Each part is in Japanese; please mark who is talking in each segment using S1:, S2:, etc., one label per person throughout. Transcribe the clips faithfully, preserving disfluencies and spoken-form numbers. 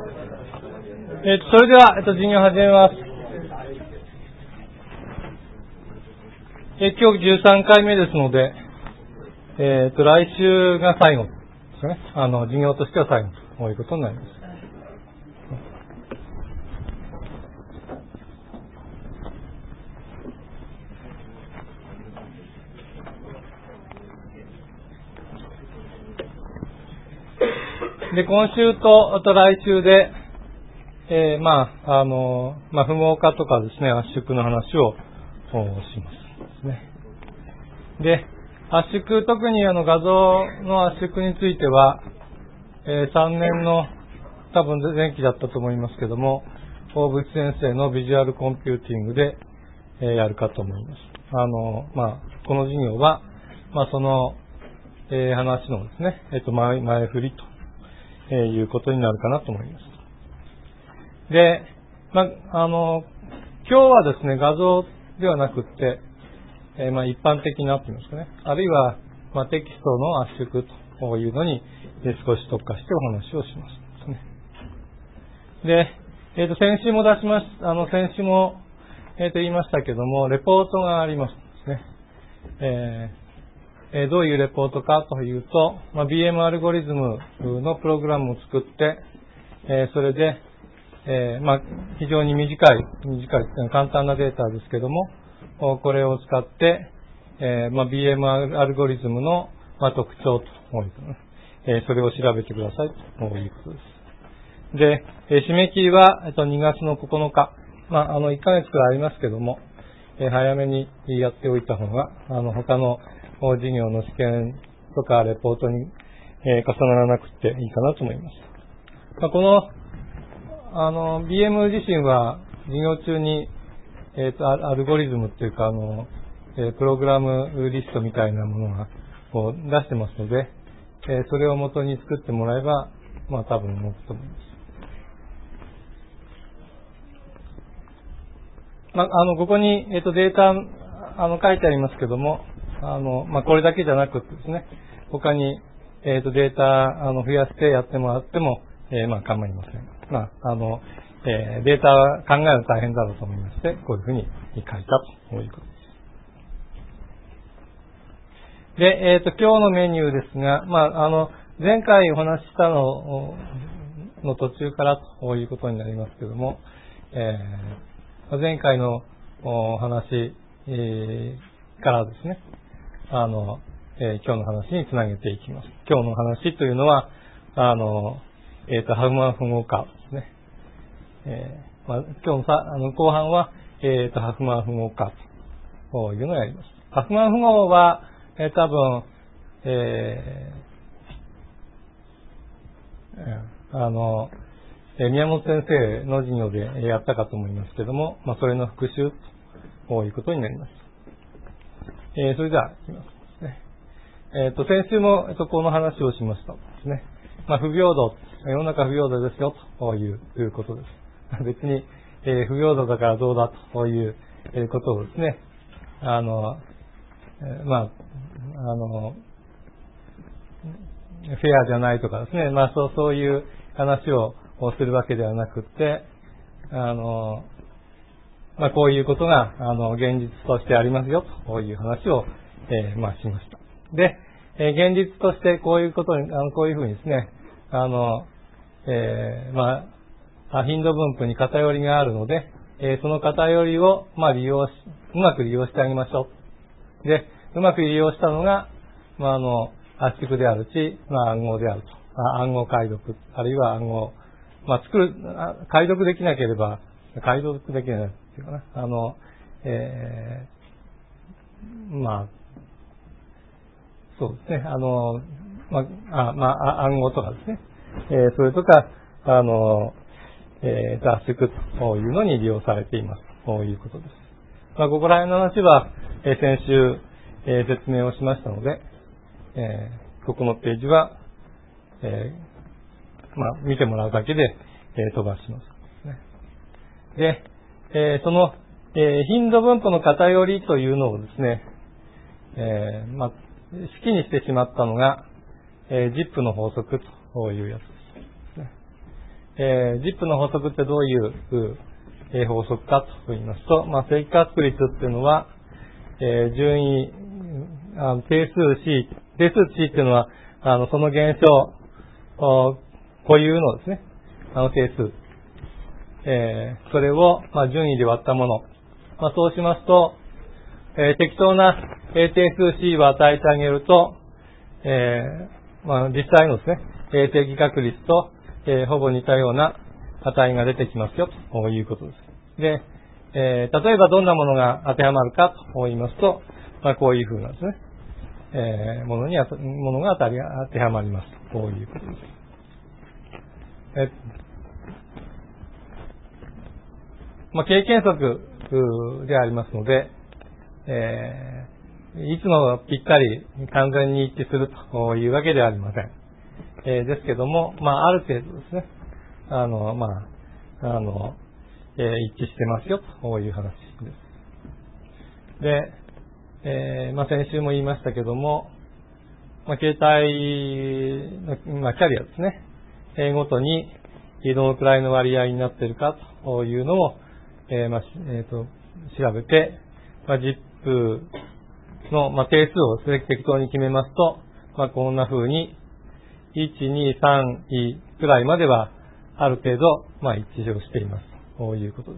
S1: えっと、それでは、えっと、授業を始めます。え、今日じゅうさんかいめですので、えっと、来週が最後ですね。あの、授業としては最後ということになります。で、今週と、あと来週で、えー、まあ、あの、まあ、不毛化とかですね、圧縮の話をしますですね。で、圧縮、特にあの画像の圧縮については、えー、さんねんの多分前期だったと思いますけども、大渕先生のビジュアルコンピューティングで、えー、やるかと思います。あの、まあ、この授業は、まあ、その、えー、話のですね、えっと、前、前振りと、えー、いうことになるかなと思います。で、まあ、あの、今日はですね、画像ではなくって、えー、まあ、一般的なと言いますかね、あるいは、まあ、テキストの圧縮というのに、えー、少し特化してお話をしますですね。で、えっと、先週も出しまし、あの、先週も、えっと、言いましたけども、レポートがありますですね。えーえー、どういうレポートかというと、まあ、ビーエム アルゴリズムのプログラムを作って、えー、それで、えー、まあ、非常に短い、短い、簡単なデータですけども、これを使って、えー、まあ、ビーエム アルゴリズムの、まあ、特徴と、えー、それを調べてくださいということです。で、えー、締め切りは、えっと、にがつのここのか、まあ、あの、いっかげつくらいありますけども、えー、早めにやっておいた方が、あの、他の授業の試験とかレポートに、えー、重ならなくていいかなと思います。まあ、この、あの、ビーエム 自身は、授業中に、えっと、アルゴリズムっていうか、あの、えー、プログラムリストみたいなものが、こう、出してますので、えー、それを元に作ってもらえば、まあ、多分持つと思います。まあ、あの、ここに、えっと、データ、あの、書いてありますけども、あの、まあ、これだけじゃなくてですね、他に、えっと、データ、あの、増やしてやってもらっても、えー、まあ、構いません。まあ、あの、えー、データ考えるの大変だろうと思いまして、こういうふうに書いたということです。で、えっと、今日のメニューですが、まあ、あの、前回お話ししたのの途中からということになりますけども、えー、前回のお話、えー、からですね、あの、えー、今日の話につなげていきます。今日の話というのは、あの、えっと、ハフマン符号化ですね。えーまあ、今日のさあの後半は、えっと、ハフマン符号化というのをやります。ハフマン符号は、えー、多分、えー、あの、えー、宮本先生の授業でやったかと思いますけども、まあ、それの復習ということになります。えー、それでは、いきますね。えっと、先週も、えっと、この話をしましたですね。まあ、不平等、世の中不平等ですよ、という、いうことです。別に、えー、不平等だからどうだという、えー、ことをですね、あの、えー、まあ、あの、フェアじゃないとかですね、まあ、そう、そういう話をするわけではなくって、あの、まあ、こういうことが、あの、現実としてありますよ、という話を、えー、まあ、しました。で、えー、現実としてこういうことに、あの、こういうふうにですね、あの、えー、まあ、頻度分布に偏りがあるので、えー、その偏りを、まあ、利用し、うまく利用してあげましょう。で、うまく利用したのが、まあ、あの、圧縮であるし、まあ、暗号であると。あ暗号解読、あるいは暗号、まあ、作る、解読できなければ、解読できないっていうかな。あの、えー、まあ、そうですね。あの、まあ、あまあ、暗号とかですね。えー、それとか、あの、えー、圧縮というのに利用されています。ということです。まあ、ここら辺の話は、えー、先週、えー、説明をしましたので、えー、ここのページは、えー、まあ、見てもらうだけで、えー、飛ばします。で、えー、その、えー、頻度分布の偏りというのをですね、えー、まあ、式にしてしまったのが、えー、ジップの法則というやつですね。 えー、ジップ の法則ってどういう、えー、法則かと言いますと、まあ、正確率っていうのは、えー、順位、あの定数 C、定数 C っていうのは、あの、その現象、固有のですね、あの定数、えー、それを、まあ、順位で割ったもの。まあ、そうしますと、えー、適当な、えー、定数 C を与えてあげると、えー、まあ、実際のですね、えー、定義確率と、えー、ほぼ似たような値が出てきますよ、ということです。で、えー、例えばどんなものが当てはまるかと言いますと、まあ、こういうふうなですね、えー、ものに、ものが当たり、当てはまります。こういうことです。えまあ、経験則でありますので、えー、いつもぴったり完全に一致するというわけではありません。えー、ですけども、まあ、ある程度ですね、あの、まあ、あの、えー、一致してますよという話です。で、えー、まあ、先週も言いましたけども、まあ、携帯の、まあ、キャリアですね、えー、ごとにどのくらいの割合になっているかというのを、えー、まあ、えーと、調べて、まあ、ジップ の、まあ、定数を適当に決めますと、まあ、こんな風に、いち、に、さんいくらいまでは、ある程度、まあ、一致をしています。ということです。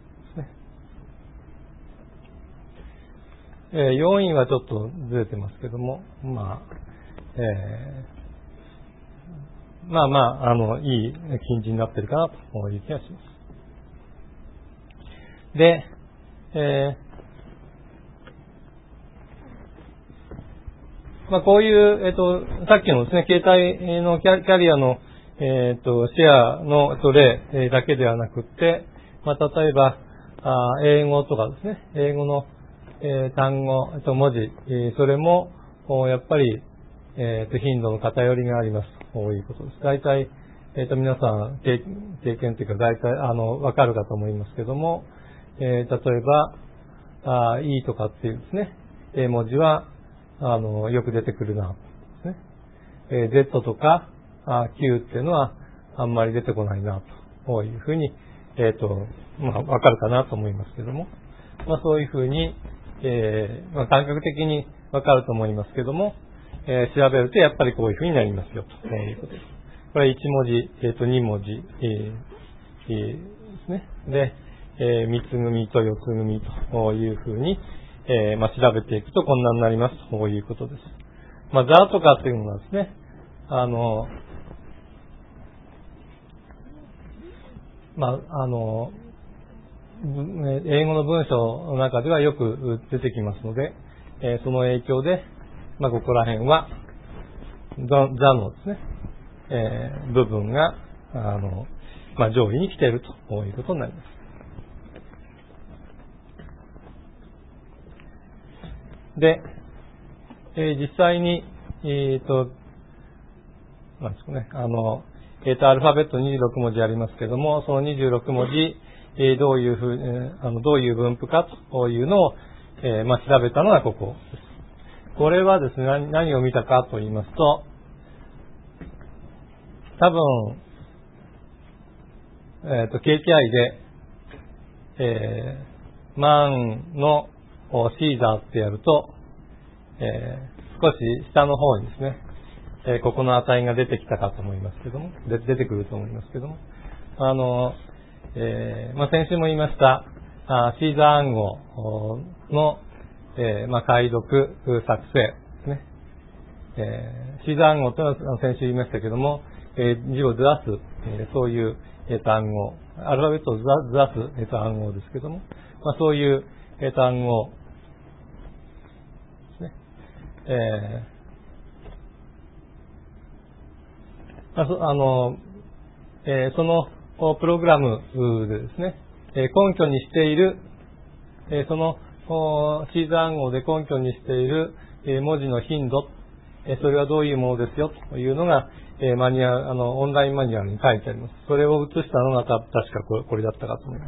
S1: えー、よんいはちょっとずれてますけども、まあ、えー、まあまあ、あの、いい近似になっているかなという気がします。で、えー、まあ、こういう、えっと、さっきのですね、携帯のキャリアの、えっと、シェアの例だけではなくって、まあ、例えば、あ英語とかですね、英語の、えー、単語、えっと、文字、えー、それも、やっぱり、えっと、頻度の偏りがあります。こういうことです。大体、えっと、皆さん、経験というか、大体、あの、わかるかと思いますけども、えー、例えば、あ E とかっていうですね、英文字は、あの、よく出てくるな、ですね。えー、Z とか、あ Q っていうのは、あんまり出てこないな、というふうに、えっと、まあ、わかるかなと思いますけども、まあ、そういうふうに、えー、まあ、感覚的にわかると思いますけども、えー、調べるとやっぱりこういうふうになりますよ、ということです。これいち文字、えっと、に文字、えーえー、ですね。で、えー、みっつ組とよっつ組というふうに、えー、まあ、調べていくとこんなになります、ということです。まあ、ザとかっていうのはですね、あの、まあ、あの、英語の文章の中ではよく出てきますので、えー、その影響で、まあ、ここら辺は、ザのですね、えー、部分が、あの、まあ、上位に来ているということになります。で、えー、実際に、えっと、なんですかね、あの、えっと、アルファベットにじゅうろく文字ありますけども、そのにじゅうろく文字、えー、どういうふう、えー、あの、どういう分布かというのを、えー、まあ、調べたのがここです。これはですね、何、何を見たかと言いますと、多分、えっと、ケーピーアイ で、えー、万のシーザーってやると、えー、少し下の方にですね、えー、ここの値が出てきたかと思いますけども、で出てくると思いますけども、あの、えー、まあ、先週も言いました、あシーザー暗号の、えー、まあ、解読、作成ですね。えー、シーザー暗号というのは先週言いましたけども、えー、字をずらす、えー、そういう、えー、暗号、アルファベットをずらす、えー、と暗号ですけども、まあ、そういう、えー、と暗号ですね。えー、あそあの、えー、そのプログラムでですね、えー、根拠にしている、えー、そのシーザー暗号で根拠にしている、えー、文字の頻度、えー、それはどういうものですよというのが、えー、マニュアル、あの、オンラインマニュアルに書いてあります。それを写したのが確かこれ、これだったかと思います。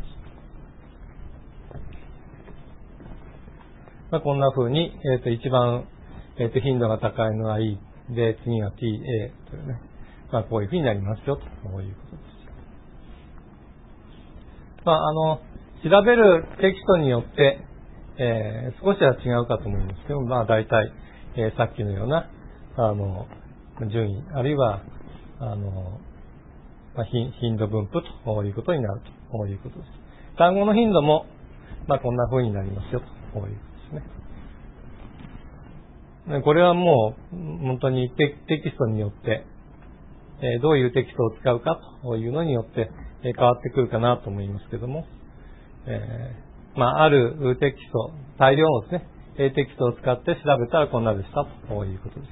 S1: まあ、こんな風に、えっと、一番、えっと、頻度が高いのは E で、次が ティーエー というね、まあ、こういう風になりますよということです。 まあ、あの、調べるテキストによって、えー、少しは違うかと思いますけど、まあ、大体、えー、さっきのような、あの、順位、あるいは、あの、まあ、頻度分布ということになるということです。単語の頻度も、まあ、こんな風になりますよということですね。これはもう、本当にテキストによって、えー、どういうテキストを使うかというのによって、えー、変わってくるかなと思いますけども、えー、まあ、あるテキスト、大量のですね、テキストを使って調べたらこんなでしたということです。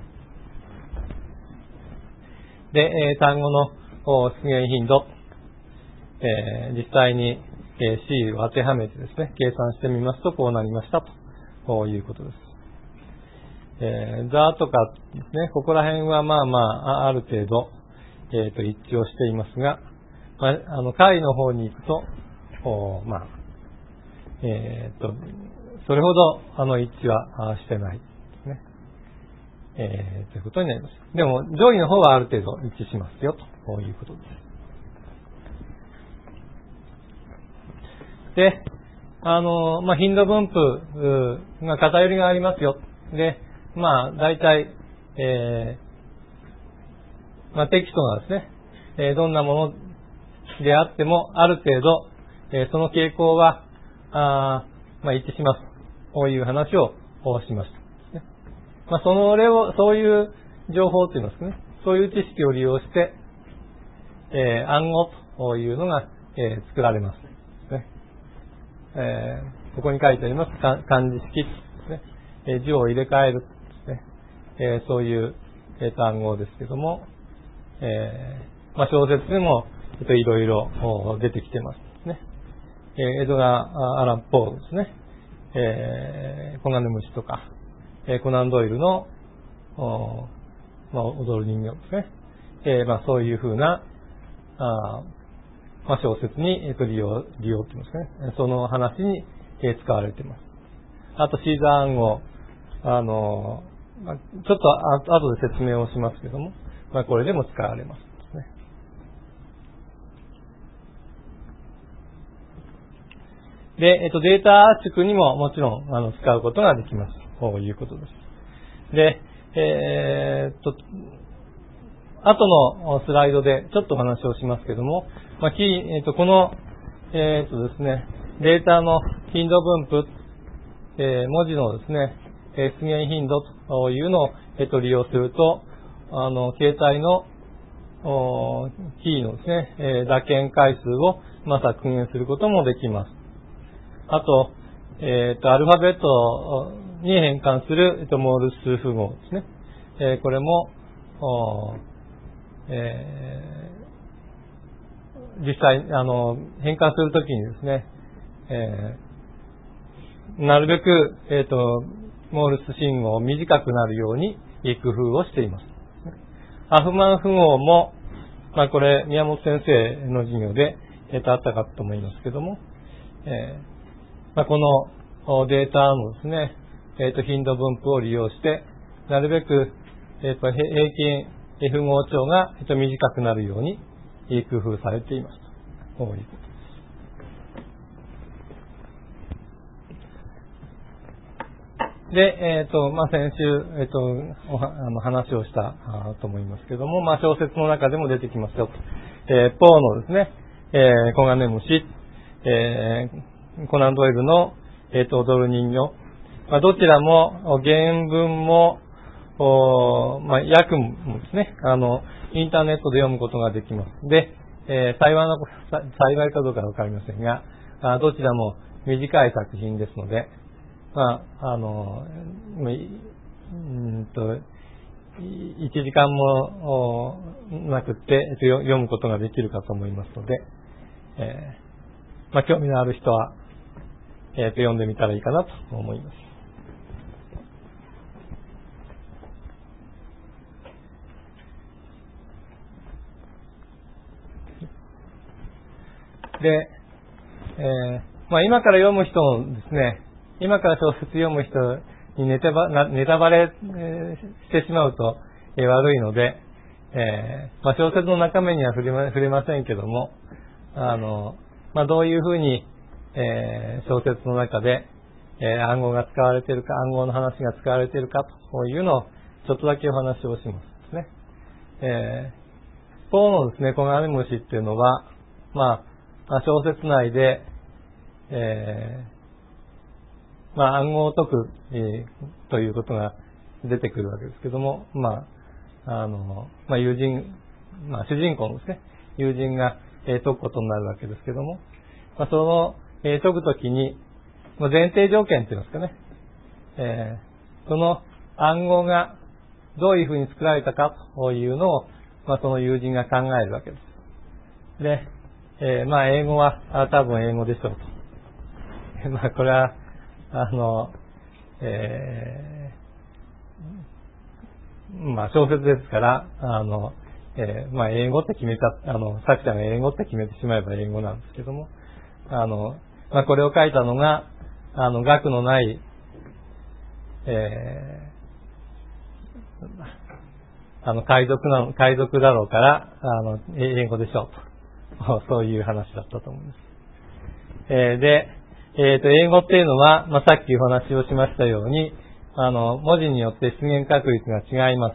S1: で、えー、単語の出現頻度、えー、実際に、えー、C を当てはめてですね、計算してみますとこうなりましたということです。えー、ザとかですね、ここら辺はまあまあ、ある程度、えー、と一致をしていますが、まあ、あの、解の方に行くと、おまあ、えー、と、それほど、あの、一致はしてないですね。えー、ということになります。でも、上位の方はある程度一致しますよ、ということです。で、あの、まあ、頻度分布が偏りがありますよ。で、まあ、大体、えー、まあ、テキストがですね、えー、どんなものであっても、ある程度、えー、その傾向は、あまあ、一致します。こういう話をしました。まあ、その例を、そういう情報といいますかね、そういう知識を利用して、えー、暗号というのが、えー、作られます。ねえー、ここに書いてあります漢字式ですね、えー、字を入れ替えるですね、えー、そういう、えー、暗号ですけども、えーまあ、小説でも、えっと、いろいろ出てきてますね。えー、エドガー・アラン・ポーですね、えー、コガネムシとか、えー、コナン・ドイルの、まあ、踊る人形ですね。えー、まあ、そういうふうな、あまあ、小説に、えー、と利用、利用って言いますかね。その話に、えー、使われています。あと、シーザー暗号、あの、まあ、ちょっとあ後で説明をしますけども、まあ、これでも使われますですね。で、えっと、データ圧縮にももちろん、あの、使うことができます。ということです。で、えー、っと、後のスライドでちょっとお話をしますけども、まあ、きえー、っと、この、えー、っとですね、データの頻度分布、えー、文字のですね、出現頻度というのを、えっと、利用すると、あの、携帯の、キーのですね、えー、打鍵回数を、まあ、削減することもできます。あと、えっと、アルファベットに変換する、えっと、モールス符号ですね。えー、これも、えー、実際、あの、変換するときにですね、えー、なるべく、えっと、モールス信号を短くなるように工夫をしています。ハフマン符号も、まあ、これ、宮本先生の授業で、えっと、あったかと思いますけども、えーまあ、このデータのですね、えっと、頻度分布を利用して、なるべく、えっと、平均符号長が、えっと、短くなるように工夫されています。ということです。で、えっと、まあ、先週、えっと、おはあの話をしたと思いますけども、まあ、小説の中でも出てきますよ。えー、ポーのですね、えー、コガネムシ、えーコナン・ドイルの、えっと、踊る人形。まあ、どちらも、原文も、まあ、訳もですね、あの、インターネットで読むことができます。で、えー、幸いな、幸いかどうかわかりませんが、あどちらも短い作品ですので、まあ、あの、うんと、いちじかんもなくって、読むことができるかと思いますので、えーまあ、興味のある人は、えー、と読んでみたらいいかなと思います。で、えーまあ、今から読む人もですね、今から小説読む人にネタバネタバレ、えー、してしまうと、えー、悪いので、えーまあ、小説の中身には触れま、触れませんけども、あの、 まあ、どういうふうに、えー、小説の中で、えー、暗号が使われているか、暗号の話が使われているかというのをちょっとだけお話をしますですね。えー、ポーのですね、コガネムシっていうのは、まあ、小説内で、えー、まあ、暗号を解く、えー、ということが出てくるわけですけども、まあ、あの、まあ、友人、まあ、主人公のですね、友人が、えー、解くことになるわけですけども、まあ、その、えー、解くときに、まあ、前提条件って言いますかね、えー、その暗号がどういうふうに作られたかというのを、まあ、その友人が考えるわけです。で、えー、まあ、英語は、あ多分英語でしょうと。まあ、これは、あの、えー、まあ、小説ですから、あの、えー、まあ、英語って決めた、あの、作者が英語って決めてしまえば英語なんですけども、あの、まあ、これを書いたのが、あの、学のない、えー、あの、海賊なの、海賊だろうから、あの、英語でしょうと。そういう話だったと思います。えー、で、えっと、英語っていうのは、まあ、さっきお話をしましたように、あの、文字によって出現確率が違います。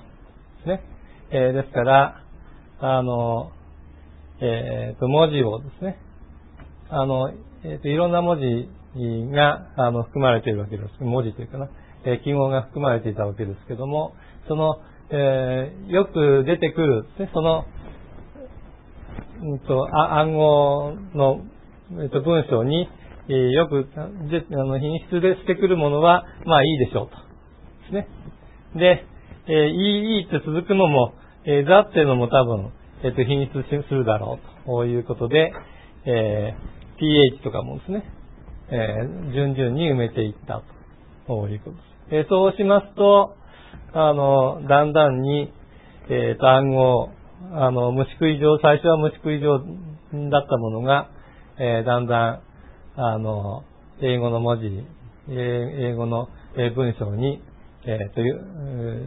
S1: ね。えー、ですから、あの、えっと、文字をですね、あの、えっと、いろんな文字が、あの、含まれているわけです。文字というかな、えー、記号が含まれていたわけですけども、その、えー、よく出てくる、ね、その、うんと、あ暗号の、えっと、文章に、えー、よくであの品質でしてくるものは、まあいいでしょうと。ですね。で、えー、いい、いいって続くのも、えー、ザっていうのも多分、えっと、品質するだろうということで、えー、ピーエイチ とかもですね、えー、順々に埋めていったということです。えー、そうしますと、あの、だんだんに、えっと、暗号、あの、虫食い状、最初は虫食い状だったものが、えー、だんだん、あの、英語の文字、英語の文章に、えー、という、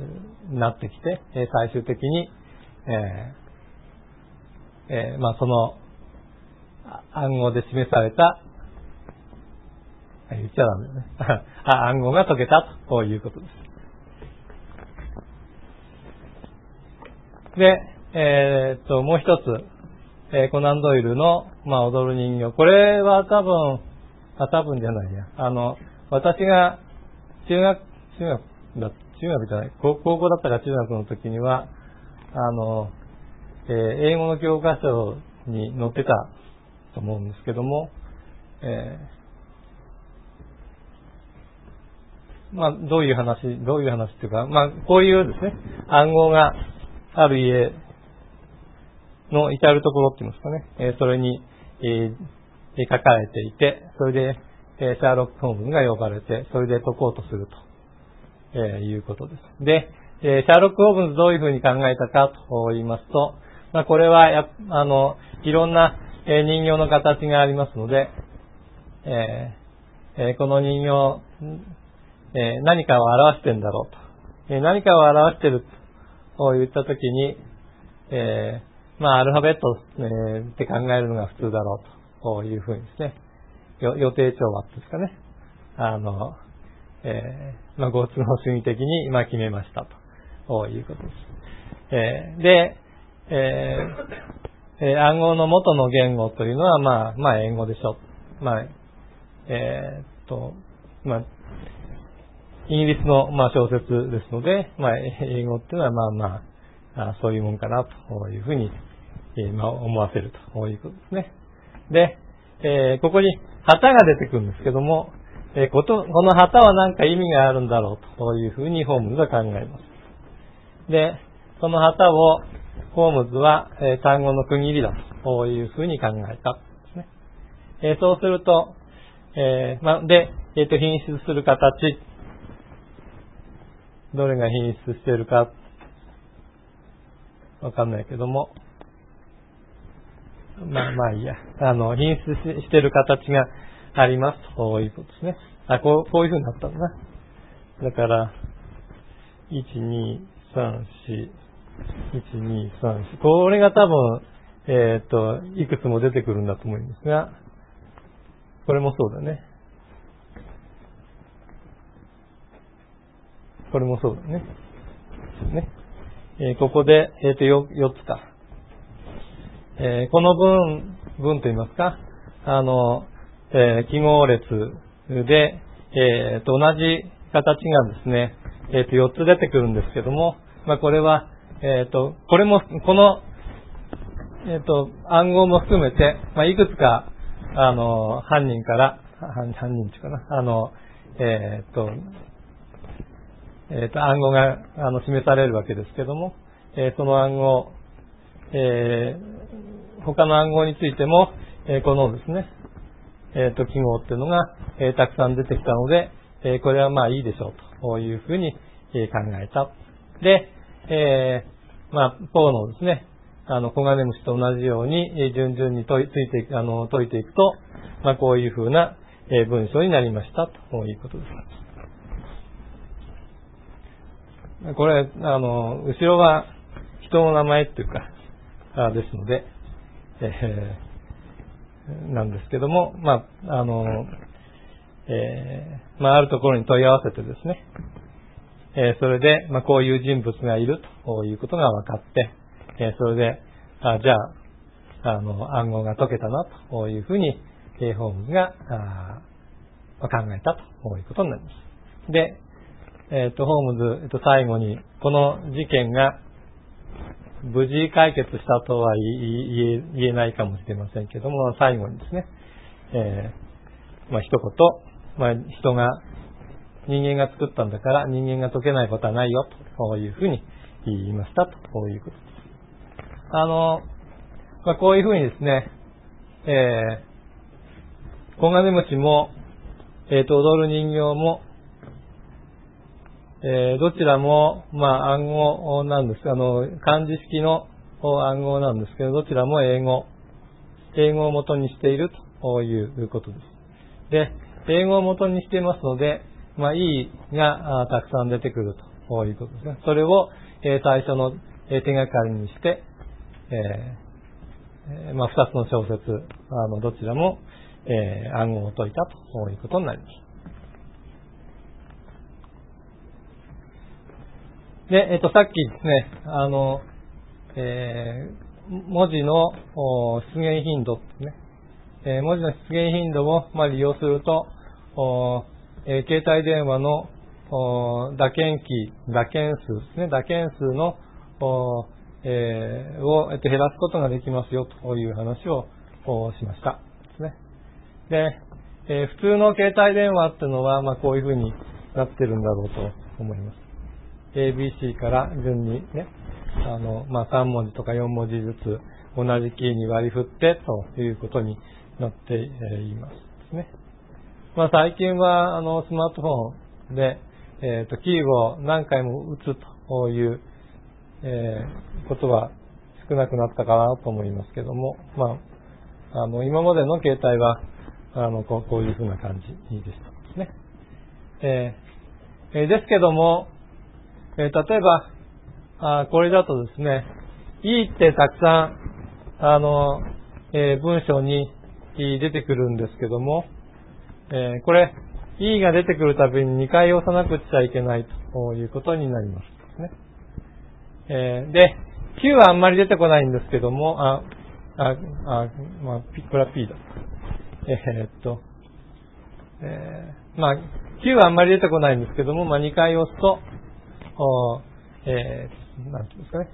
S1: なってきて、最終的に、えーえー、まあ、その、暗号で示された、言っちゃダメだね。暗号が解けたということです。で、えー、っと、もう一つ、えー、コナンドイルの、まあ、踊る人形。これは多分、あ、多分じゃないや。あの、私が中学、中学だ、中学じゃない、高校だったか中学の時には、あの、えー、英語の教科書に載ってたと思うんですけども、えー、まあ、どういう話、どういう話っていうか、まあ、こういうですね、暗号がある家の至るところって言いますかね、えー、それに、えー、書かれていて、それで、えー、シャーロック・ホームズが呼ばれて、それで解こうとすると、えー、いうことです。で、えー、シャーロック・ホームズどういうふうに考えたかと言いますと、まあ、これはや、あの、いろんな、えー、人形の形がありますので、えーえー、この人形、えー、何かを表しているんだろうと。えー、何かを表していると言ったときに、えー、まあ、アルファベット、えー、って考えるのが普通だろうというふうにですね、予定調和ですかね。あの、えー、まあ、合都合主義的に、まあ、決めましたということです。えー、で、えーえー、暗号の元の言語というのは、まあ、まあ、英語でしょう。まあ、えー、っと、まあ、イギリスの、まあ、小説ですので、まあ、英語っていうのは、まあまあ、あそういうもんかなというふうに、えー、まあ、思わせるということですね。で、えー、ここに旗が出てくるんですけども、えー、こと、この旗は何か意味があるんだろうというふうにホームズは考えます。で、その旗をホームズは、えー、単語の区切りだというふうに考えたんですね。えー、そうすると、えー、まあ、で、えっと、品質する形、どれが品質しているか、わかんないけども、まあまあいいや。あの、品質している形があります。こういうことですね。あ、こう、こういう風になったんだな。だから、いち、に、さん、よん、いち、に、さん、よん。これが多分、えっと、いくつも出てくるんだと思いますが、 これもそうだね。これもそうだね。ね。えー、ここで、えっと、よっつか。えー、この文、文と言いますか、あの、えー、記号列で、えー、と、同じ形がですね、えっと、よっつ出てくるんですけども、まあ、これは、えっと、これも、この、えっと、暗号も含めて、まあ、いくつか、あの、犯人から、犯人っていうかな、あの、えっと、えっと、暗号が、あの、示されるわけですけども、えー、その暗号、えー、他の暗号についても、えー、このですね、えっと、記号っていうのが、えー、たくさん出てきたので、えー、これはまあいいでしょうというふうに、えー、考えた。で、えー、まあ、ポーのですね、あの、コガネムシと同じように、えー、順々に解いついていく、あの、解いていくと、まあ、こういうふうな、えー、文章になりましたということです。これ、あの、後ろは人の名前っていうか、あですので、えー、なんですけども、まあ、あの、えー、まあ、あるところに問い合わせてですね、えー、それで、まあ、こういう人物がいるということが分かって、えー、それで、あじゃあ、あの、暗号が解けたなというふうに、えー、ホームズが、あ考えたということになります。で、えっと、ホームズ、えっと、最後に、この事件が無事解決したとは言え、言えないかもしれませんけども、最後にですね、えー、まあ、一言、まあ、人が、人間が作ったんだから人間が解けないことはないよ、というふうに言いました、ということです。あの、まあ、こういうふうにですね、えー、コガネムシも、えっと、踊る人形も、えー、どちらも、まあ、暗号なんです。あの、漢字式の暗号なんですけど、どちらも英語、英語を元にしているということです。で、英語を元にしていますので、まあ、いがたくさん出てくるということですね。それを、えー、最初の手がかりにして、えー、まあ、二つの小説、あの、どちらも、えー、暗号を解いたということになります。で、えっと、さっきですね、あの、えー、文字の出現頻度ですね、えー、文字の出現頻度を、まあ、利用すると、えー、携帯電話の打鍵キー、打鍵数ですね、打鍵数の、えー、を、えっと、減らすことができますよという話をしましたですね。で、えー、普通の携帯電話っていうのは、まあ、こういうふうになってるんだろうと思います。エービーシー から順にね、あの、まあ、さん文字とかよん文字ずつ同じキーに割り振ってということになっていますですね。まあ、最近は、あの、スマートフォンで、えっと、キーを何回も打つという、えー、ことは少なくなったかなと思いますけども、まあ、あの、今までの携帯は、あの、こう、こういうふうな感じでしたですね。えーえー、ですけども、えー、例えばあ、これだとですね、いいってたくさん、あの、えー、文章に出てくるんですけども、えー、これ、いいが出てくるたびににかい押さなくちゃいけないということになりますね。えー、で、Q はあんまり出てこないんですけども、あ、あ、あまあ、これは P だ。えー、っと、えー、まあ、Q はあんまり出てこないんですけども、まあ、にかい押すと、おえー、なんていうんですかね。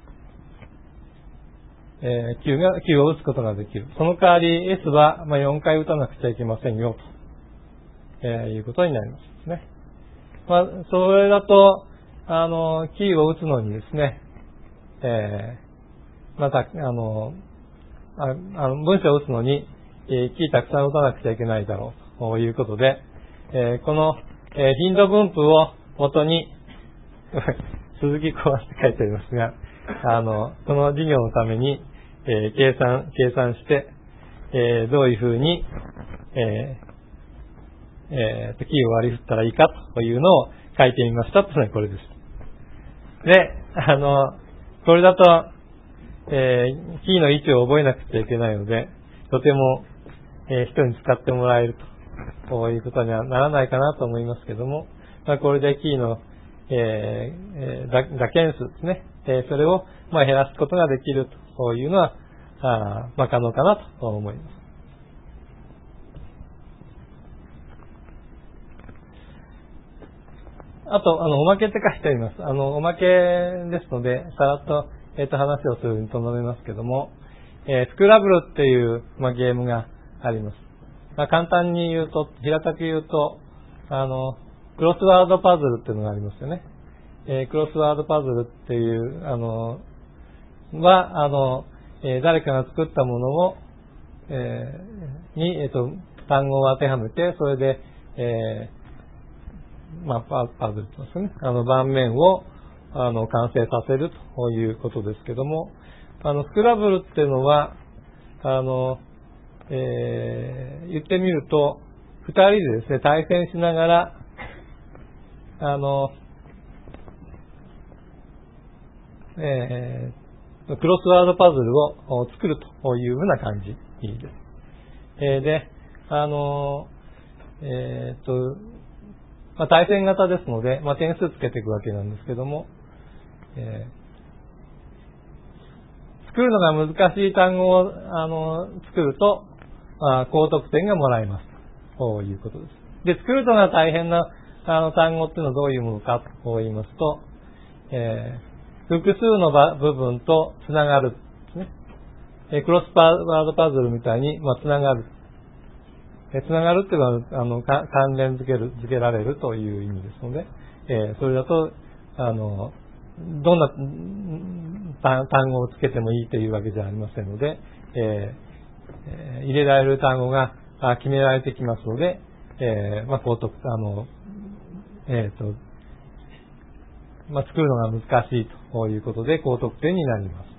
S1: えー、Q が、Q を打つことができる。その代わり S は、まあ、よんかい打たなくちゃいけませんよ、と、えー、いうことになりますね。まあ、それだと、あの、キーを打つのにですね、えー、また、あの、ああの文章を打つのに、えー、キーたくさん打たなくちゃいけないだろう、ということで、えー、この、えー、頻度分布を元に、鈴木講って書いてありますが、あの、この授業のために、えー、計算、計算して、えー、どういうふうに、えー、えー、キーを割り振ったらいいかというのを書いてみましたというのはこれです。で、あの、これだと、えー、キーの位置を覚えなくちゃいけないので、とても、 えー、人に使ってもらえると、こういうことにはならないかなと思いますけども、まあ、これでキーの、えー、打打鍵数ですね、えー、それを、まあ、減らすことができるというのは、あまあ、可能かなと思います。あと、あの、おまけって書いてあります。あの、おまけですので、さらっと、えっと、話をするにとどめますけども、えー、スクラブルっていう、まあ、ゲームがあります。まあ、簡単に言うと、平たく言うと、あの、クロスワードパズルっていうのがありますよね。えー、クロスワードパズルっていう、あの、は、あの、えー、誰かが作ったものを、えー、に、えっと、単語を当てはめて、それで、えー、まあ、パ, パズルですね。あの、盤面を、あの、完成させるということですけども、あの、スクラブルっていうのは、あの、えー、言ってみると、二人でですね、対戦しながら、あの、えー、クロスワードパズルを作るというような感じです。えー、で、あの、えー、っと、まあ、対戦型ですので、まあ、点数つけていくわけなんですけども、えー、作るのが難しい単語をあの作ると、まあ、高得点がもらえますということです。で、作るのが大変なあの単語っていうのはどういうものかと言いますと、えー、複数の部分とつながるですね。えー、クロスワードパズルみたいに、まあ、つながる。えー、つながるっていうのは、あの、関連付ける、付けられるという意味ですので、えー、それだと、あの、どんな単語をつけてもいいというわけじゃありませんので、えー、入れられる単語が決められてきますので、えー、まあ、高得、あの、えっと、まあ、作るのが難しいということで高得点になります。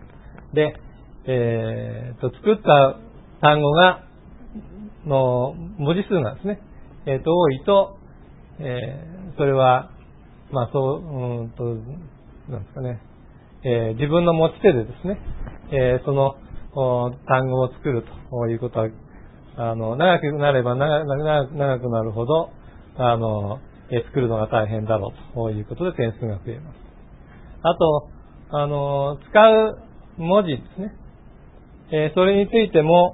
S1: で、えー、と作った単語がの文字数がですね、えー、と多いと、えー、それはまあそううんとなんですかね、えー、自分の持ち手でですね、えー、その単語を作るということはあの長くなれば長長長くなるほどあのえ作るのが大変だろうということで点数が増えます。あと、あの、使う文字ですね。えー、それについても、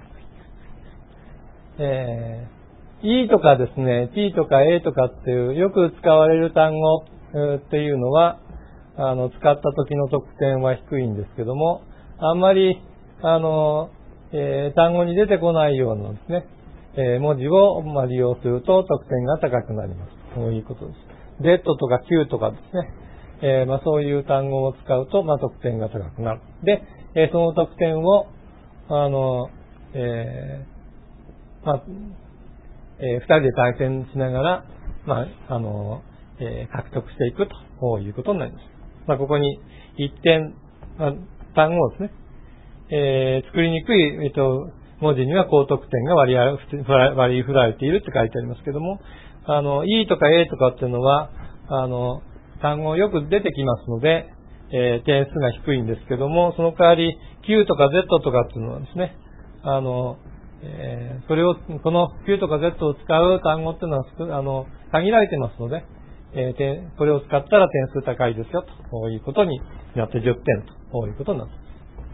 S1: えー、E とかですね、T とか A とかっていうよく使われる単語っていうのは、あの、使った時の得点は低いんですけども、あんまり、あの、えー、単語に出てこないようなですね、えー、文字を、まあ、利用すると得点が高くなります。そういうことです。Z とか Q とかですね、えーまあ、そういう単語を使うと、まあ、得点が高くなる。で、えー、その得点を、あの、えーまあえー、二人で対戦しながら、まあ、あの、えー、獲得していくということになります。まあ、ここに一点、まあ、単語をですね、えー、作りにくい、えっと、文字には高得点が割り割り振られているって書いてありますけども、あの、E とか A とかっていうのは、あの、単語よく出てきますので、えー、点数が低いんですけども、その代わり Q とか Z とかっていうのはですね、あの、えー、それを、この Q とか Z を使う単語っていうのは、あの、限られてますので、えー、これを使ったら点数高いですよ、ということになってじゅってんということになっています。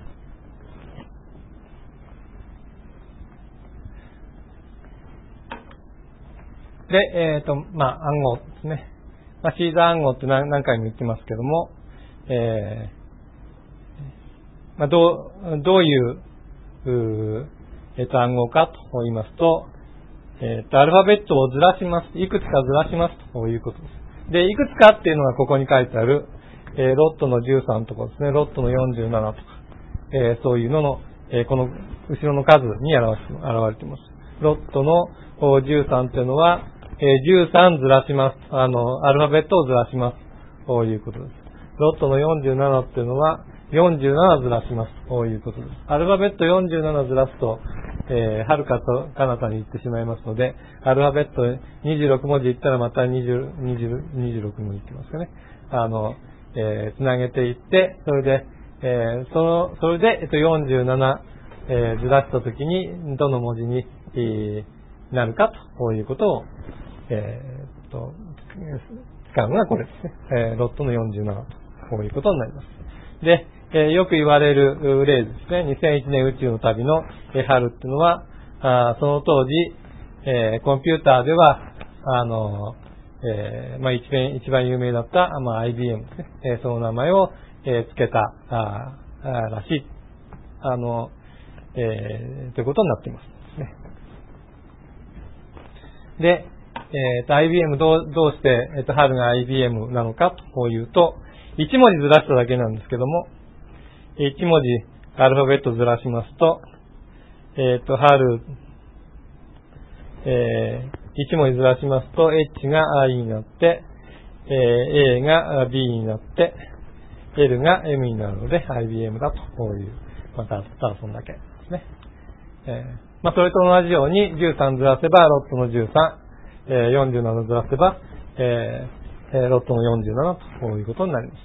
S1: で、えっと、まあ、暗号ですね。まあ、シーザー暗号って何何回も言ってますけども、えー、まあ、どう、どういう、うえっと、暗号かと言いますと、えっと、アルファベットをずらします。いくつかずらしますということです。で、いくつかっていうのがここに書いてある、えー、ロットのじゅうさんとかですね、ロットのよんじゅうななとか、えー、そういうのの、えー、この後ろの数に表し、現れています。ロットのじゅうさんというのは、えー、じゅうさんずらします。あの、アルファベットをずらします。ということです。ロットのよんじゅうななっていうのは、よんじゅうななずらします。ということです。アルファベットよんじゅうななずらすと、えー、はるかとかなたに行ってしまいますので、アルファベットにじゅうろく文字行ったらまたにじゅう、にじゅう、にじゅうろく文字行きますかね。あの、えー、つなげていって、それで、えー、その、それで、えっと、よんじゅうななえー、ずらしたときにどの文字に、えー、なるかということを、えー、っと使うのがこれですね。えー、ロットのよんじゅうななとこういうことになります。で、えー、よく言われる例ですね。にせんいちねん宇宙の旅の春っていうのは、あその当時、えー、コンピューターでは、あの、えー、まあ一番、一番有名だった、まあ アイビーエム ですね。えー、その名前を、えー、付けた、ああらしい。あの、えー、ということになっています。ね、で、えー、と アイビーエム どう、どうして、えー、と春が アイビーエム なのかというと、いち文字ずらしただけなんですけども、いち文字アルファベットずらしますと、えっ、ー、と、春、えー、いち文字ずらしますと、H が I になって、えー、A が B になって、L が M になるので アイビーエム だという、また、ただそんだけですね。えー、まあ、それと同じようにじゅうさんずらせばロットのじゅうさん、えー、よんじゅうななずらせば、えー、ロットのよんじゅうななということになります。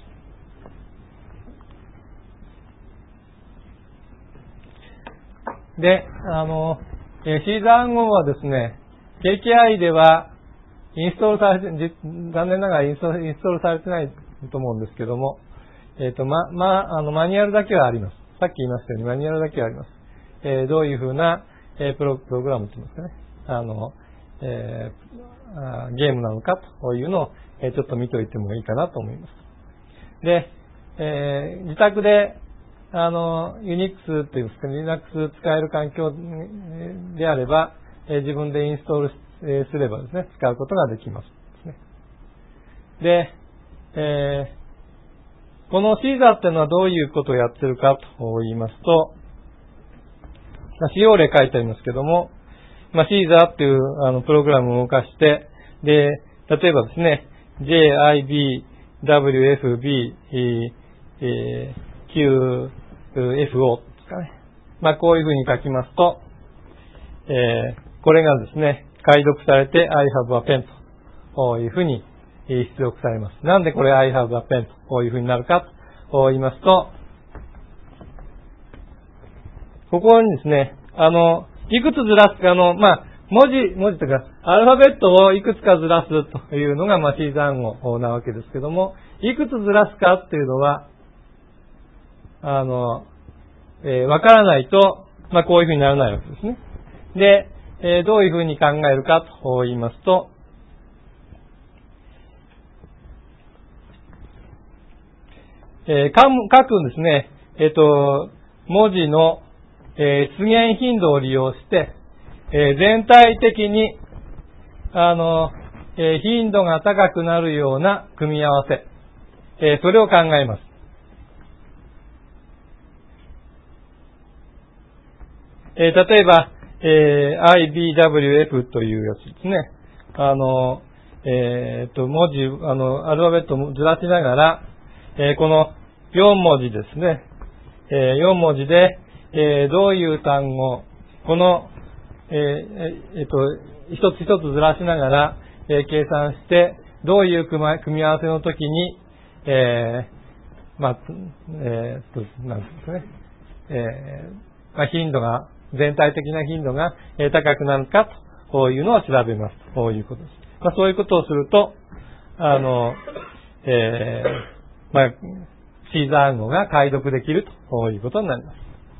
S1: で、あの、えー、シーザー暗号はですね、ケーケーアイ ではインストールされて、残念ながらインストール、インストールされてないと思うんですけども、えっ、ー、と、ま、ま、あの、マニュアルだけはあります。さっき言いましたようにマニュアルだけはあります。えー、どういうふうな、えー、プロ、プログラムといいますかね、あの、えー、あゲームなのかというのを、えー、ちょっと見ておいてもいいかなと思います。で、えー、自宅で、あの、ユニックスといいますか、Linux 使える環境であれば、えー、自分でインストールすればですね、使うことができます。で、えー、このシーザーっていうのはどういうことをやってるかと言いますと、まあ、使用例書いてありますけども、まあ、シーザーっていうあのプログラムを動かして、で、例えばですね、ジェイアイビーダブリューエフビーえー、キューエフオー ですかね。まあ、こういうふうに書きますと、えー、これがですね、解読されて I have a pen というふうに出力されます。なんでこれ I have a pen というふうになるかと言いますと、ここにですね、あの、いくつずらすか、あの、まあ、文字、文字というか、アルファベットをいくつかずらすというのが、まあ、シーザー暗号なわけですけども、いくつずらすかっていうのは、あの、えー、わからないと、まあ、こういうふうにならないわけですね。で、えー、どういうふうに考えるかと言いますと、えー、書くんですね、えっと、文字の、えー、出現頻度を利用して、えー、全体的に、あの、えー、頻度が高くなるような組み合わせ、えー、それを考えます。えー、例えば、えー、アイビーダブリューエフ というやつですね。あの、えー、っと、文字、あの、アルファベットをずらしながら、えー、このよん文字ですね。えー、よん文字で、えー、どういう単語、この、えー、えー、っと、一つ一つずらしながら、えー、計算して、どういう組み合わせの時に、えー、まあ、えー、っと、なんですね。えー、まあ、頻度が、全体的な頻度が高くなるかというのを調べますということです。まあ、そういうことをすると、あの、えー、まあ、シーザー暗号が解読できるということになります。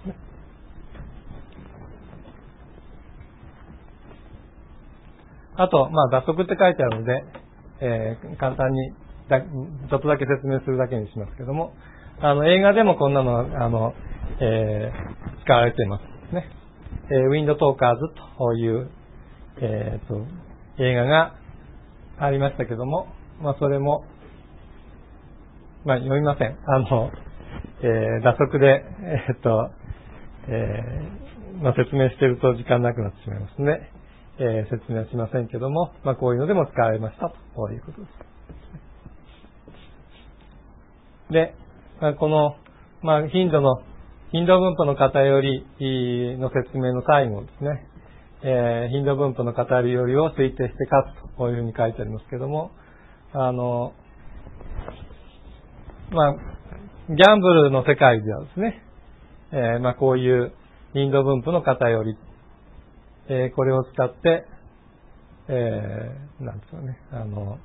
S1: あと、まあ、脱速って書いてあるので、えー、簡単にだ、ちょっとだけ説明するだけにしますけども、あの、映画でもこんなの、あの、えー、使われていますね。えー、ウィンドトーカーズという、えー、と映画がありましたけども、まあ、それも、まあ、読みません。あの、えー、打足で、えー、っと、えー、まあ、説明していると時間なくなってしまいますので、えー、説明はしませんけども、まあ、こういうのでも使われましたということです。で、まあ、この、まあ、頻度の頻度分布の偏りの説明の最後ですね、えー、頻度分布の偏りを推定して勝つとこういうふうに書いてありますけども、あの、まあ、ギャンブルの世界ではですね、えー、まあこういう、 頻度分布の偏り、えー、これを使って、えー、なんですかね、あの、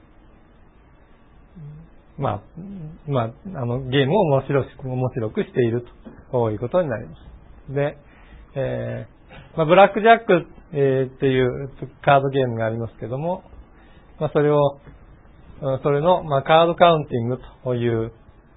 S1: まあ、まあ、あの、ゲームを面白く、面白くしているということになります。で、えー、まあ、ブラックジャック、えー、っていうカードゲームがありますけども、まあ、それを、それの、まあ、カードカウンティングという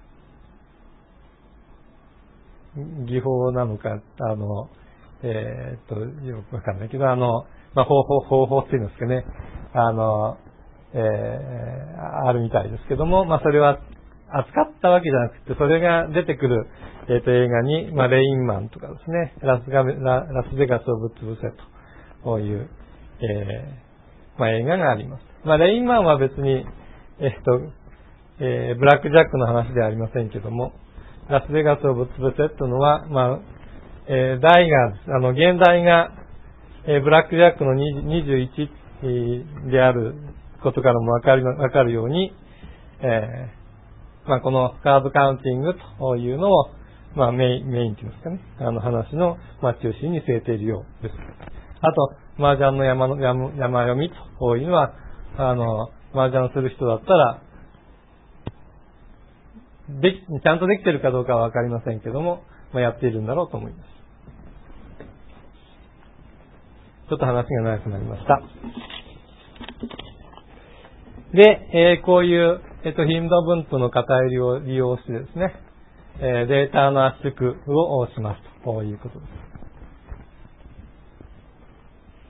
S1: 技法なのか、あの、えー、っと、よくわかんないけど、あの、まあ、方法、方法っていうんですかね、あの、えー、あるみたいですけども、まあ、それは扱ったわけじゃなくて、それが出てくる、えー、っと映画に、まあ、レインマンとかですね、ラスガメララスベガスをぶっ潰せという、えーまあ、映画があります。まあ、レインマンは別に、えっと、えー、ブラックジャックの話ではありませんけども、ラスベガスをぶっ潰せというのは、まあ、えー、題が、あの、現代が、えー、ブラックジャックのにじゅういちであることからもわかる、わかるように、えー、まあ、このカードカウンティングというのを、まあ、メイン、メインというんですかね、あの話の、まあ、中心に据えているようです。あと、麻雀の山の、山、山読みというのは、あの、麻雀する人だったら、でき、ちゃんとできてるかどうかはわかりませんけども、まあ、やっているんだろうと思います。ちょっと話が長くなりました。で、えー、こういう、えっと、頻度分布の偏りを利用してですね、えー、データの圧縮をしますと、こういうことです。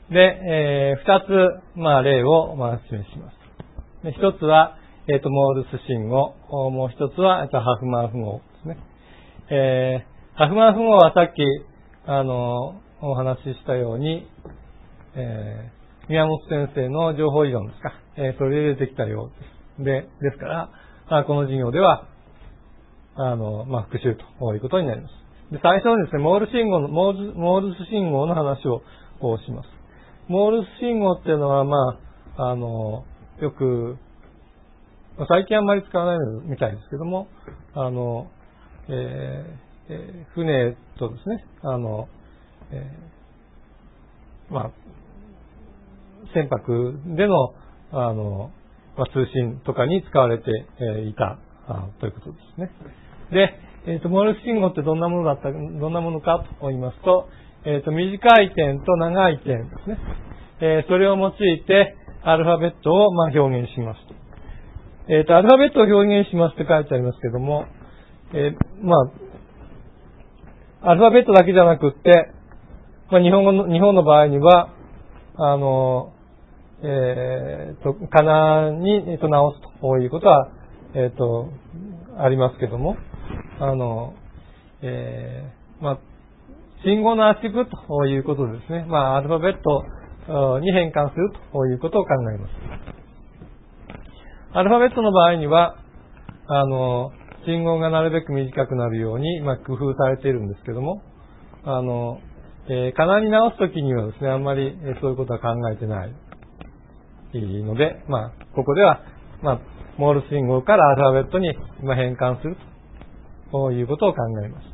S1: で、えー、二つ、まあ、例を、まあ、示します。で、一つは、えっと、モールス信号、もう一つは、えっと、ハフマン符号ですね。えー、ハフマン符号はさっき、あの、お話ししたように、えー、宮本先生の情報理論ですか、えー、それで出てきたようです。で、ですから、まあ、この授業では、あの、まあ、復習ということになります。で、最初にですね、モール信号の、モール、モールス信号の話をこうします。モールス信号っていうのは、まあ、あの、よく、最近あんまり使わないみたいですけども、あの、えーえー、船とですね、あの、えー、まあ、船舶での、あの、まあ、通信とかに使われて、えー、いたあということですね。で、えっと、モールス信号ってどんなものだった、どんなものかと言いますと、えっと、短い点と長い点ですね。えー、それを用いて、アルファベットを、まあ、表現します。えっと、アルファベットを表現しますって書いてありますけども、えー、まあ、アルファベットだけじゃなくって、まあ、日本語の、日本の場合には、あの、えー、と、かなに、えー、と直すということは、えっと、ありますけども、あの、えー、まあ、信号の圧縮ということですね。まあ、アルファベットに変換するということを考えます。アルファベットの場合には、あの、信号がなるべく短くなるように、まあ、工夫されているんですけども、あの、えー、かなに直すときにはですね、あんまり、えー、そういうことは考えてないので、まあ、ここでは、まあ、モールス信号からアルファベットに変換するということを考えます。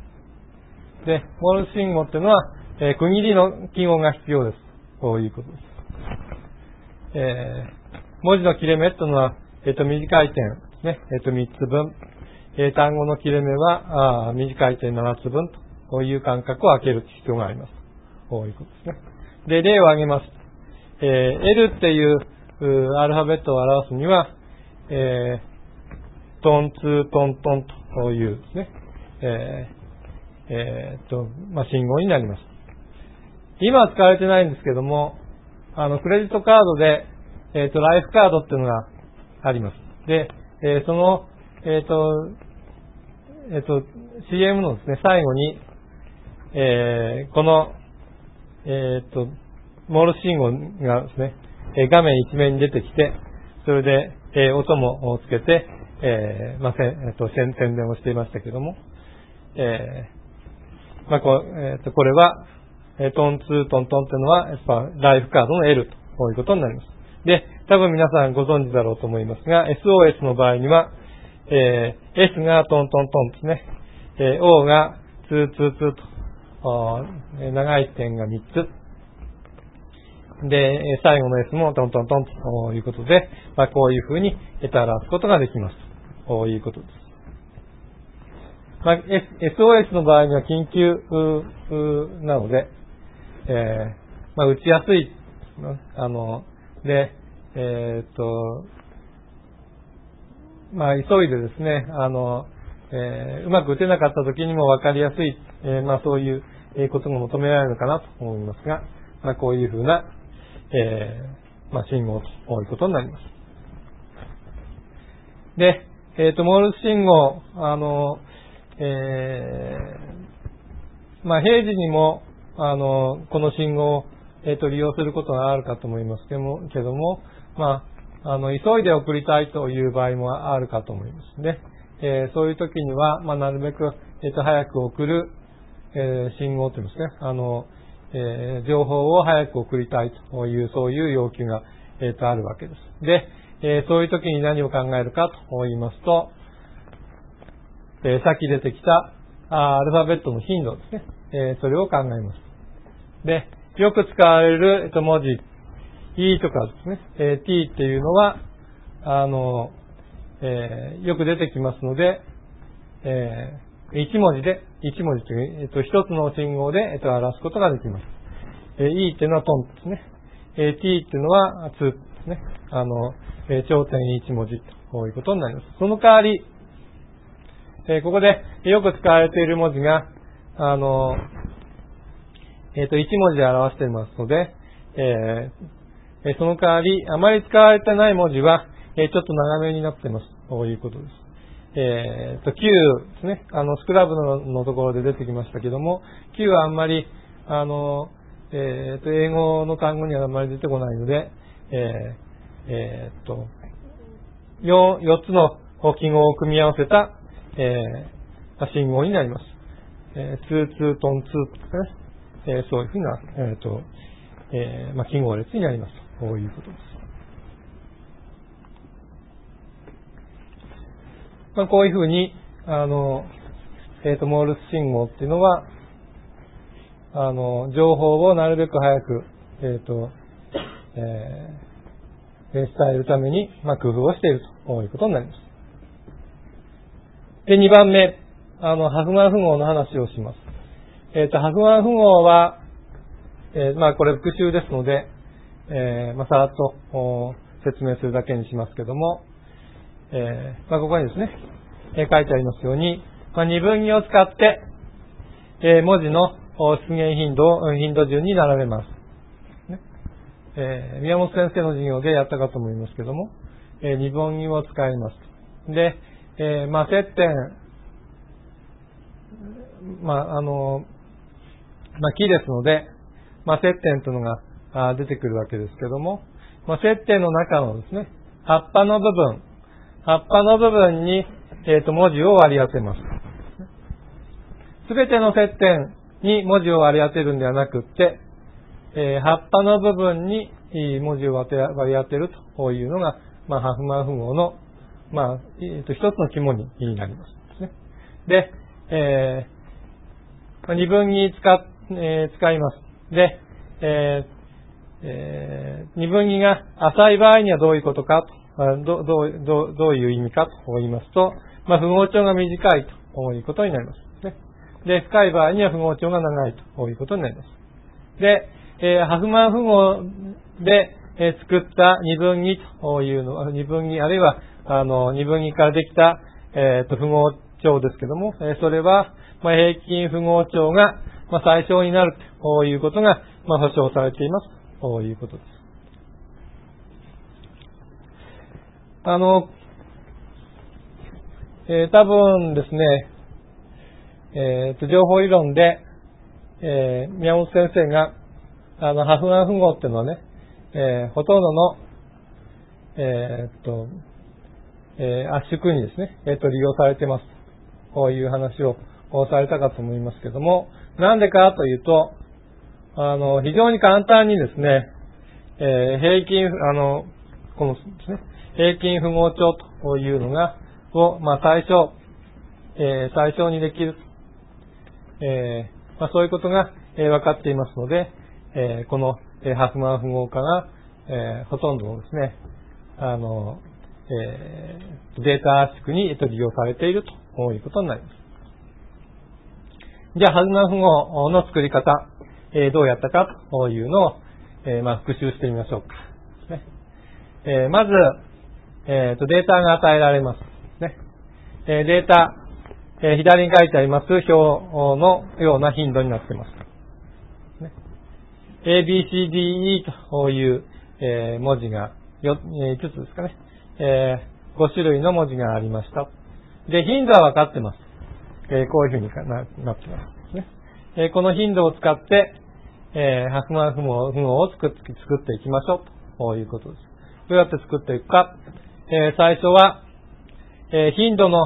S1: で、モールス信号っていうのは、えー、区切りの記号が必要です。こういうことです。えー、文字の切れ目っていうのは、えっ、ー、と、短い点ですね。えっ、ー、と、みっつぶん。えー、単語の切れ目は、あ短い点ななつぶんという間隔を空ける必要があります。こういうことですね。で、例を挙げます。えー、L っていうアルファベットを表すには、えー、トンツートントンというですね、えー、えー、っと、まあ、信号になります。今は使われてないんですけども、あの、クレジットカードで、えー、っと、ライフカードっていうのがあります。で、えー、その、えー、っと、えー、っと、シーエム のですね、最後に、えー、この、えー、っと、モールス信号がですね、画面一面に出てきて、それで、えー、音もつけて、えー、まあ、せん、えっと、宣伝をしていましたけども、えー、まあ、こ, えー、とこれは、えー、トンツートントンというのは、やっぱ、ライフカードの L ということになります。で、多分皆さんご存知だろうと思いますが、エスオーエス の場合には、えー、S がトントントンですね、えー、O がツーツーツー長い点がみっつ。で、最後の S もトントントンということで、まあ、こういうふうに、えっと、表すことができます。ということです。まあ、エスオーエス の場合には緊急なので、えー、まあ、打ちやすい、あの、で、えー、っと、まあ、急いでですね、あの、えー、うまく打てなかった時にも分かりやすい、えー、まあ、そういうことが求められるのかなと思いますが、まあ、こういうふうな、えー、まあ、信号ということになります。で、えっと、モールス信号、あの、えー、まあ、平時にも、あの、この信号を、えっと、利用することがあるかと思いますけども、けどもまあ、あの、急いで送りたいという場合もあるかと思いますね。えー、そういう時には、まあ、なるべく、えっと、早く送る、えー、信号といいますね。あの、えー、情報を早く送りたいという、そういう要求が、えっと、あるわけです。で、えー、そういう時に何を考えるかと言いますと、えー、さっき出てきたあアルファベットの頻度ですね。えー、それを考えます。で、よく使われる、えっと、文字、E とかですね、えー、T っていうのは、あの、えー、よく出てきますので、えー、一文字で、一文字という、えっと、一つの信号で、えっと、表すことができます。えー、E っていうのはトンですね。えー、T っていうのはツーですね。あの、えー、頂点一文字ということになります。その代わり、えー、ここでよく使われている文字が、あの、えっと、一文字で表していますので、えー、その代わり、あまり使われてない文字は、えー、ちょっと長めになっています。ということです。えっと、Q ですね。あの、スクラブの、のところで出てきましたけども、Q はあんまり、あの、えっと、英語の単語にはあんまり出てこないので、えー、えー、っと、よん、よっつの記号を組み合わせた、えー、信号になります。えー、ツーツートンツーですね。えー、そういうふうな、えっと、えー、まあ、記号列になりますと。こういうことです。まあ、こういうふうに、あの、えっと、モールス信号っていうのは、あの、情報をなるべく早く、えっと、えー、伝えるために、まあ、工夫をしているということになります。で、にばんめ、あの、ハフマン符号の話をします。えっと、ハフマン符号は、えー、まあ、これ復習ですので、えー、まあ、さらっと説明するだけにしますけども、えー、まあ、ここにですね、えー、書いてありますように、まあ、二分儀を使って、えー、文字の出現頻度を頻度順に並べます。ねえー、宮本先生の授業でやったかと思いますけども、えー、二分儀を使います。で、えー、まあ、接点、まあ、あの、まあ、木ですので、まあ、接点というのが出てくるわけですけども、まあ、接点の中のですね、葉っぱの部分、葉っぱの部分に、えー、と文字を割り当てます。すべての接点に文字を割り当てるんではなくって、えー、葉っぱの部分に文字を割り当てるというのが、まあ、ハフマン符号の、まあ、えー、と一つの肝になりますですね。で、えー、二分に使っ、えー、使います。で、えーえー、二分儀が浅い場合にはどういうことかと、どどうどうどういう意味かと言いますと、まあ、符号帳が短いということになります。ね、で、深い場合には符号帳が長いということになります。で、えー、ハフマン符号で、えー、作った二分儀というのは、二分儀あるいはあの二分儀からできた、えー、と符号帳ですけども、えー、それは、まあ、平均符号帳が、まあ、最小になるということが、まあ、保証されていますということです。あの、えー、多分ですね、えー、と情報理論で、えー、宮本先生があのハフマン符号っていうのはね、えー、ほとんどの、えー、っと、えー、圧縮にですね、えー、と利用されていますという話をされたかと思いますけども、なんでかというと、あの非常に簡単にですね、えー、平均あのこのですね平均符号帳というのがをまあ最小、えー、最小にできる、えー、 まあ、そういうことが、えー、分かっていますので、えー、この、えー、ハフマン符号化が、えー、ほとんどのですね、あの、えー、データ圧縮に、えー、と利用されているということになります。じゃあ、ハフマン符号の作り方、えー、どうやったかというのを、えー、まあ、復習してみましょうか。ねえー、まず、えーと、データが与えられます。ねえー、データ、えー、左に書いてあります表のような頻度になっています。ね、A、B、C、D、E という、えー、文字がよいつつですかね、えー。ご種類の文字がありました。で、頻度は分かってます。えー、こういうふうに な, なってますね。えー、この頻度を使って、えー、ハフマン符号を作って、作っていきましょうということです。どうやって作っていくか。えー、最初は、えー、頻度の、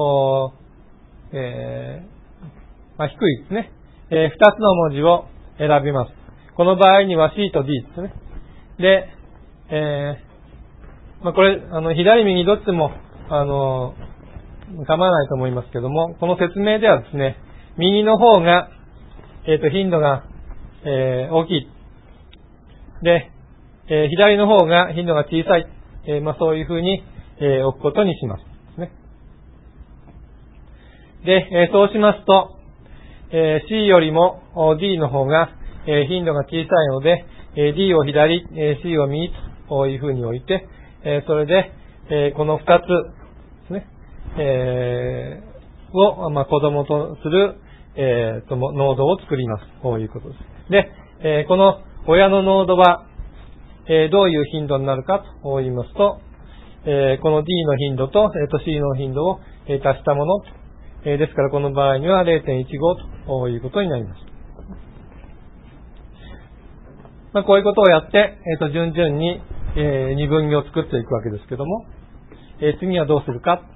S1: えーまあ、低いですね、えー。二つの文字を選びます。この場合には C と D ですね。で、えーまあ、これ、あの、左右どっちでも、あの、構わないと思いますけども、この説明ではですね、右の方が、えっと、頻度が、えー、大きい。で、えー、左の方が頻度が小さい。えー、まあ、そういうふうに、えー、置くことにします。ね。で、えー、そうしますと、えー、C よりも D の方が、えー、頻度が小さいので、えー、D を左、えー、C を右というふうに置いて、えー、それで、えー、この二つですね、えー、を、まあ、子供とする、えー、とノードを作ります。こういうことです。で、えー、この親のノードは、えー、どういう頻度になるかと言いますと、えー、この D の頻度と、えー、と C の頻度を、えー、足したもの、えー、ですからこの場合には れいてんいちご ということになります。まあ、こういうことをやって、えー、と順々に、えー、二分岐を作っていくわけですけども、えー、次はどうするか。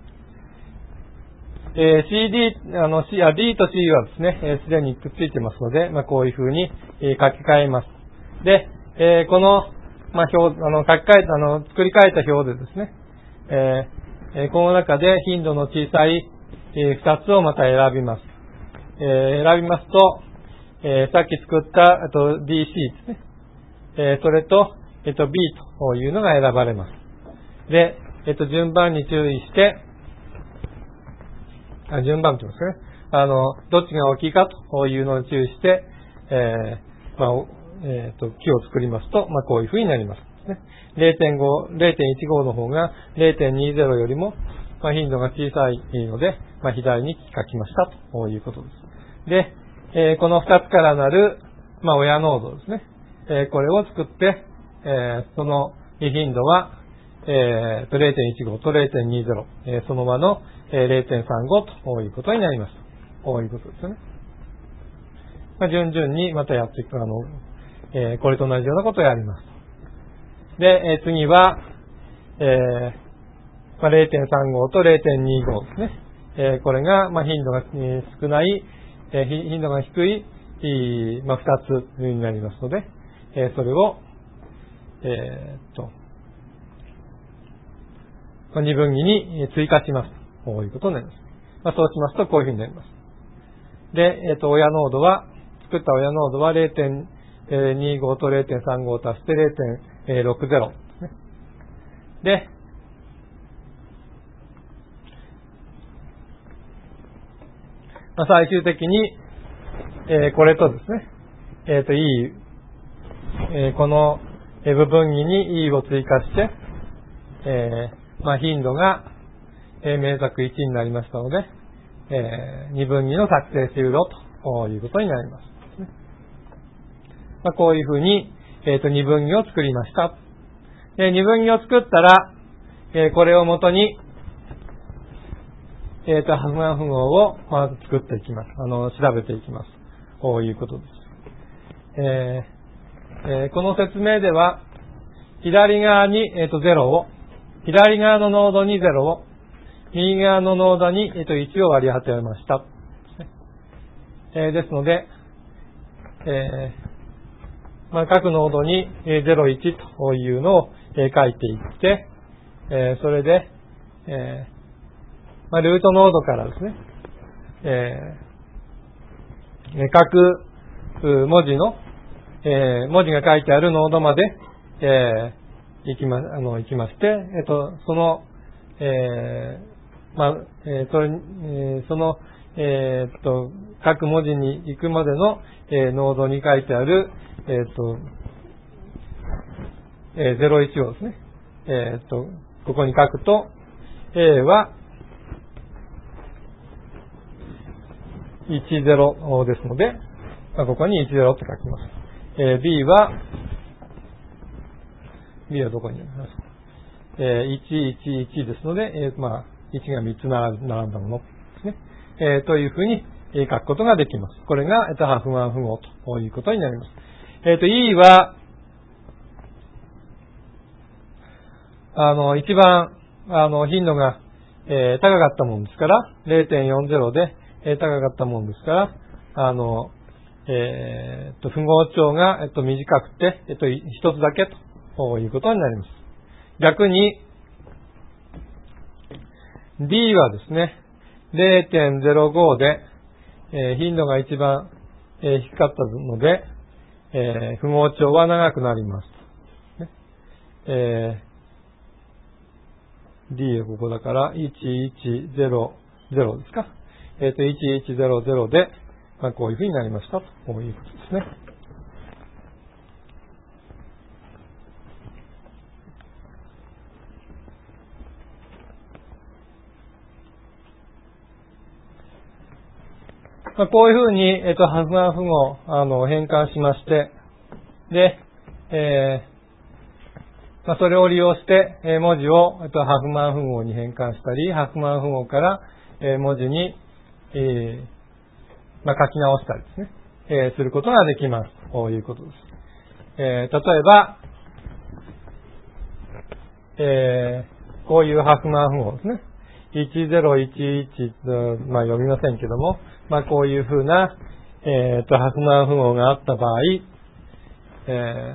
S1: えー、シーディー、あの、C、あ、D と C はですね、えー、すでにくっついてますので、まあ、こういうふうに、えー、書き換えます。で、えー、この、まあ、表、あの、書き換えた、あの、作り変えた表でですね、えーえー、この中で頻度の小さい、えー、二つをまた選びます。えー、選びますと、えー、さっき作った、あと ディーシー ですね。えー、それと、えっと、B というのが選ばれます。で、えっと、順番に注意して、あ順番と言いますね。あの、どっちが大きいかというのに注意して、えー、まあ、えっと、木を作りますと、まあ、こういう風になります。れいてんご、れいてんいちご の方が れいてんにじゅう よりも、まあ、頻度が小さいので、まあ、左に書きましたということです。で、えー、このふたつからなる、まあ、親ノードですね。えー、これを作って、えー、その頻度は、えー、れいてんいちご と れいてんにじゅう、えー、その場の、えー、れいてんさんご ということになります。こういうことですね。まあ、順々にまたやっていく、あの、えー、これと同じようなことをやります。で、えー、次は、えーまあ、れいてんさんご と れいてんにじゅうご ですね。えー、これが、まあ、頻度が、えー、少ない、えー、頻度が低い、まあ、ふたつになりますので、えー、それを、えー、っと、まあ、二分岐に追加します。こういうことになります。まあ、そうしますと、こういうふうになります。で、えっと、親ノードは、作った親ノードは れいてんにじゅうご と れいてんさんご を足して れいてんろくじゅう ですね。で、まあ、最終的に、えー、これとですね、えっと、E、えー、この部分岐に E を追加して、えー、まあ、頻度が、えー、明作いちになりましたので、えー、二分岐の作成終了ということになります。まあ、こういうふうに、えっと、二分岐を作りました。で、二分岐を作ったら、えー、これをもとに、えっと、ハフマン符号をまず作っていきます。あの、調べていきます。こういうことです。えーえー、この説明では、左側に、えっと、ゼロを、左側のノードにゼロを、右側のノードに、えっと、いちを割り当てました。えー、ですので、えーまあ、各ノードにゼロ、いちというのを書いていって、えー、それで、えーまあ、ルートノードからですね、え各文字の、えー、文字が書いてあるノードまで、えー、行きま、あの、行きまして、えっと、その、えー、まあ、えー、それ、えー、その、えー、っと、各文字に行くまでの、えー、ノードに書いてある、えー、っと、えー、ゼロいちをですね、えー、っと、ここに書くと、A は、いちゼロですので、まあ、ここにいちゼロと書きます。えー、B は、B はどこにありますか、えー、いちいちいちですので、えー、まあ、いちがみっつ並んだものですね。えー、というふうに書くことができます。これが、えっと、ハフマン符号ということになります。えっと、E は、あの、一番、あの、頻度が、えー、高かったものですから、れいてんよんゼロ で、えー、高かったものですから、あの、えー、っと、符号帳が、えっと、短くて、えっと、一つだけということになります。逆に、D はですね、れいてんゼロご で、えー、頻度が一番、えー、低かったので、えー、符号帳は長くなります。ねえー、D はここだから、いちいちゼロゼロですか。えっと、いちいちゼロゼロで、まあ、こういうふうになりましたということですね。まあ、こういうふうに、えっと、ハフマン符号、あの、変換しまして、で、えー、まあ、それを利用して、えー、文字を、えっと、ハフマン符号に変換したり、ハフマン符号から、えー、文字に、えー、まあ、書き直したりですね、えー、することができます。ということです。えー、例えば、えー、こういうハフマン符号ですね。いちゼロいちいちと、まあ、読みませんけども、まあ、こういうふうな、えー、と、ハフマン符号があった場合、え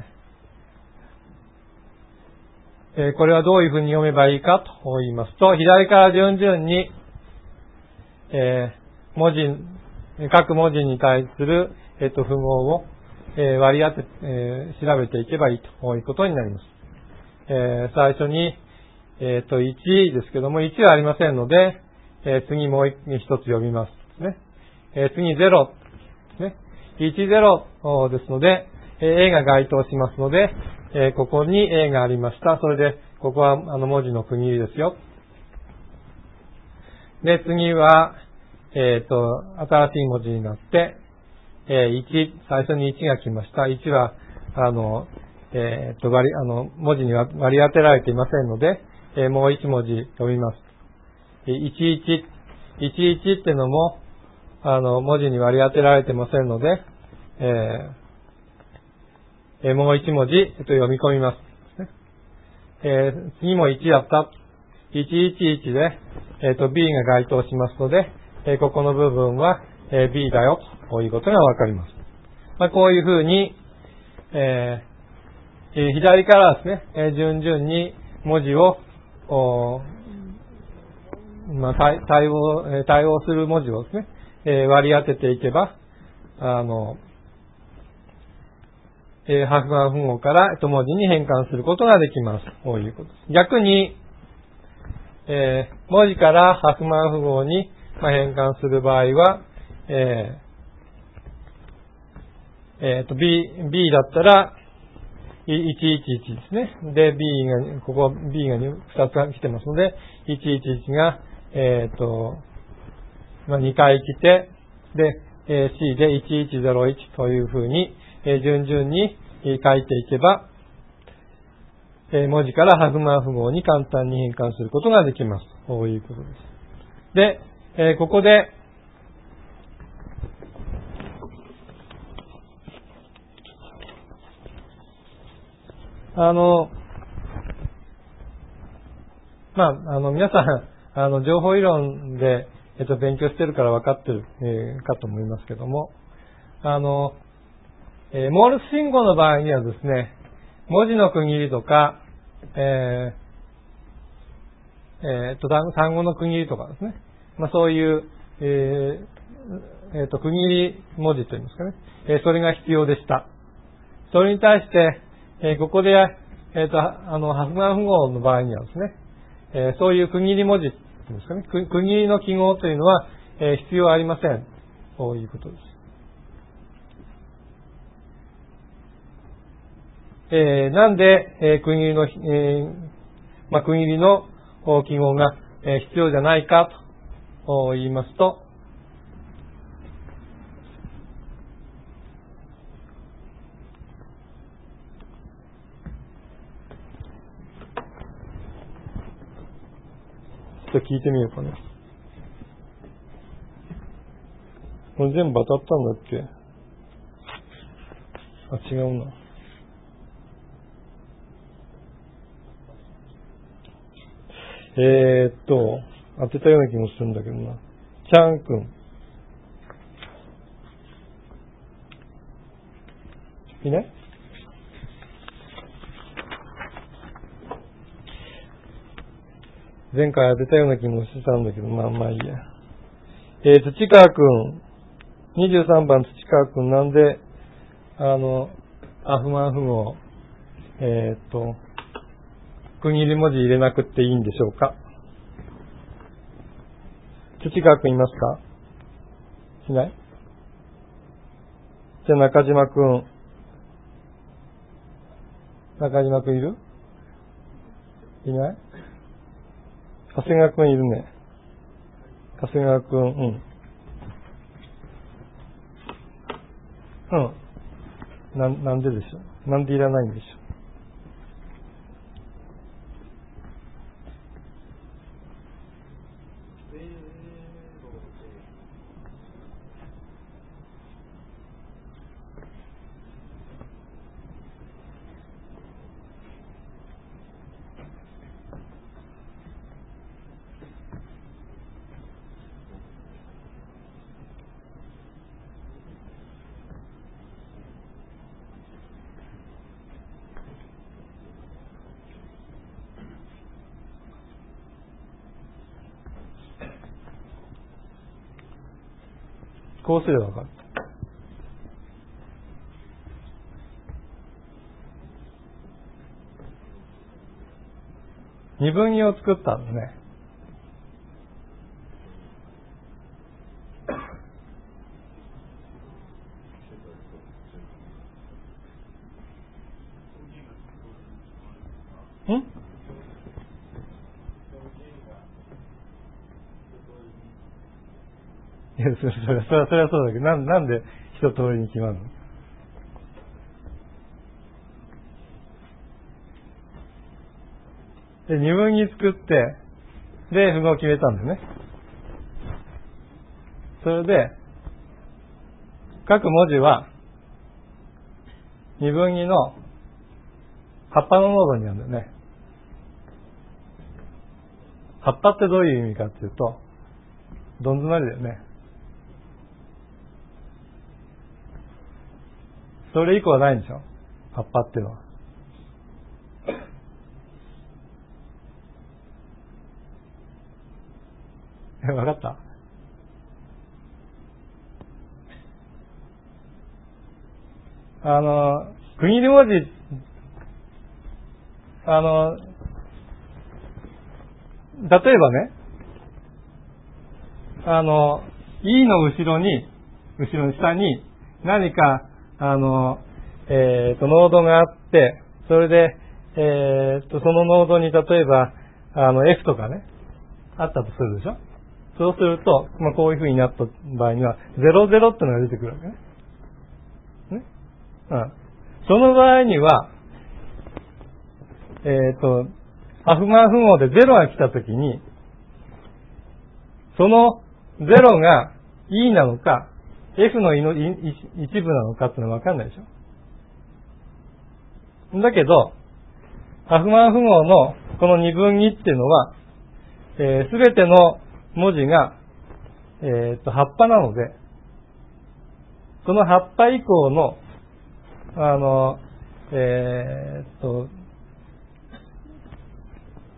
S1: ーえー、これはどういうふうに読めばいいかと言いますと、左から順々に、えー、文字、各文字に対する、えー、と符号を、えー、割り当て、えー、調べていけばいいということになります。えー、最初に、えっと、いちですけども、いちはありませんので、えー、次もう一つ読みますね。えー、次ゼロですね。いちゼロですので、えー、A が該当しますので、えー、ここに A がありました。それで、ここはあの文字の区切りですよ。で、次は、えっと、新しい文字になって、えー、いち、最初にいちが来ました。いちは、あの、えっと、割り、あの、文字には割り当てられていませんので、えー、もういち文字読みます。いちいち、いちいちっていうのも、あの、文字に割り当てられてませんので、えーえー、もういち文字、えっと、読み込みます。えー、次もいちやった。いちいちいちで、えっと、B が該当しますので、えー、ここの部分は、えー、B だよ、ということがわかります。まあ、こういうふうに、えー、左からですね、えー、順々に文字を、まあ、対, 対応、対応する文字をですね、えー、割り当てていけば、あの、えー、ハフマン符号から、えっと、文字に変換することができます。こういうことです。逆に、えー、文字からハフマン符号に、まあ、変換する場合は、えー、えー、と、B、B だったら、いちいちいちですね。で、B が、ここ B がふたつ来てますので、いちいちいちが、えっ、ー、と、まあ、にかい来て、で、えー、C でいちいちゼロいちというふうに、えー、順々に書いていけば、えー、文字からハフマン符号に簡単に変換することができます。こういうことです。で、えー、ここで、あの、まあ、あの、皆さん、あの、情報理論で、えっと、勉強してるから分かってる、えー、かと思いますけども、あの、えー、モールス信号の場合にはですね、文字の区切りとか、えー、えー、っと、単語の区切りとかですね、まあ、そういう、ええっと、区切り文字といいますかね、えー、それが必要でした。それに対して、えー、ここで、えっと、あの、ハフマン符号の場合にはですね、えー、そういう区切り文字というんですかね、区切りの記号というのは、えー、必要ありません。ということです。えー、なんで、えー、区切りの、えーまあ、区切りの記号が、えー、必要じゃないかと言いますと、ちょっと聞いてみようかね。これ全部当たったんだっけ？あ、違うな。えーっと、当てたような気もするんだけどな。チャン君。いない？前回当てたような気もしてたんだけど、まあまあいいや。えー、土川君。にじゅうさんばん土川君、なんで、あの、アフマン符号、えーっと、区切り文字入れなくていいんでしょうか？土川君いますか？いない？じゃあ中島君。中島君いる？いない？長谷川君いるね。長谷川君、うん。うん。な、なんででしょう？なんでいらないんでしょう？こうすればわかる。二分儀を作ったんだね。ん？いや、それ、それ、それは、それはそうだけど、なん、なんで一通りに決まるの？で、二分儀作って、で、符号を決めたんだよね。それで、各文字は、二分儀の葉っぱの濃度にあるんだよね。葉っぱってどういう意味かっていうと、どん詰まりだよね。それ以降はないんでしょ？葉っぱっていうのは。え、わかった？あの、区切り文字、あの、例えばね、あの、E の後ろに、後ろの下に何か、あの、えっと、ノードがあって、それで、えっと、そのノードに例えば、あの、F とかね、あったとするでしょ？そうすると、まあ、こういう風になった場合には、ゼロゼロってのが出てくるわけね。ね？うん。その場合には、えっと、アフマン符号でゼロが来たときに、そのゼロが E なのか、F の一部なのかっていうのは分かんないでしょ。だけど、アフマン符号のこの二分儀っていうのは、すべ、えー、ての文字が、えー、と葉っぱなので、その葉っぱ以降の、あの、えー、と、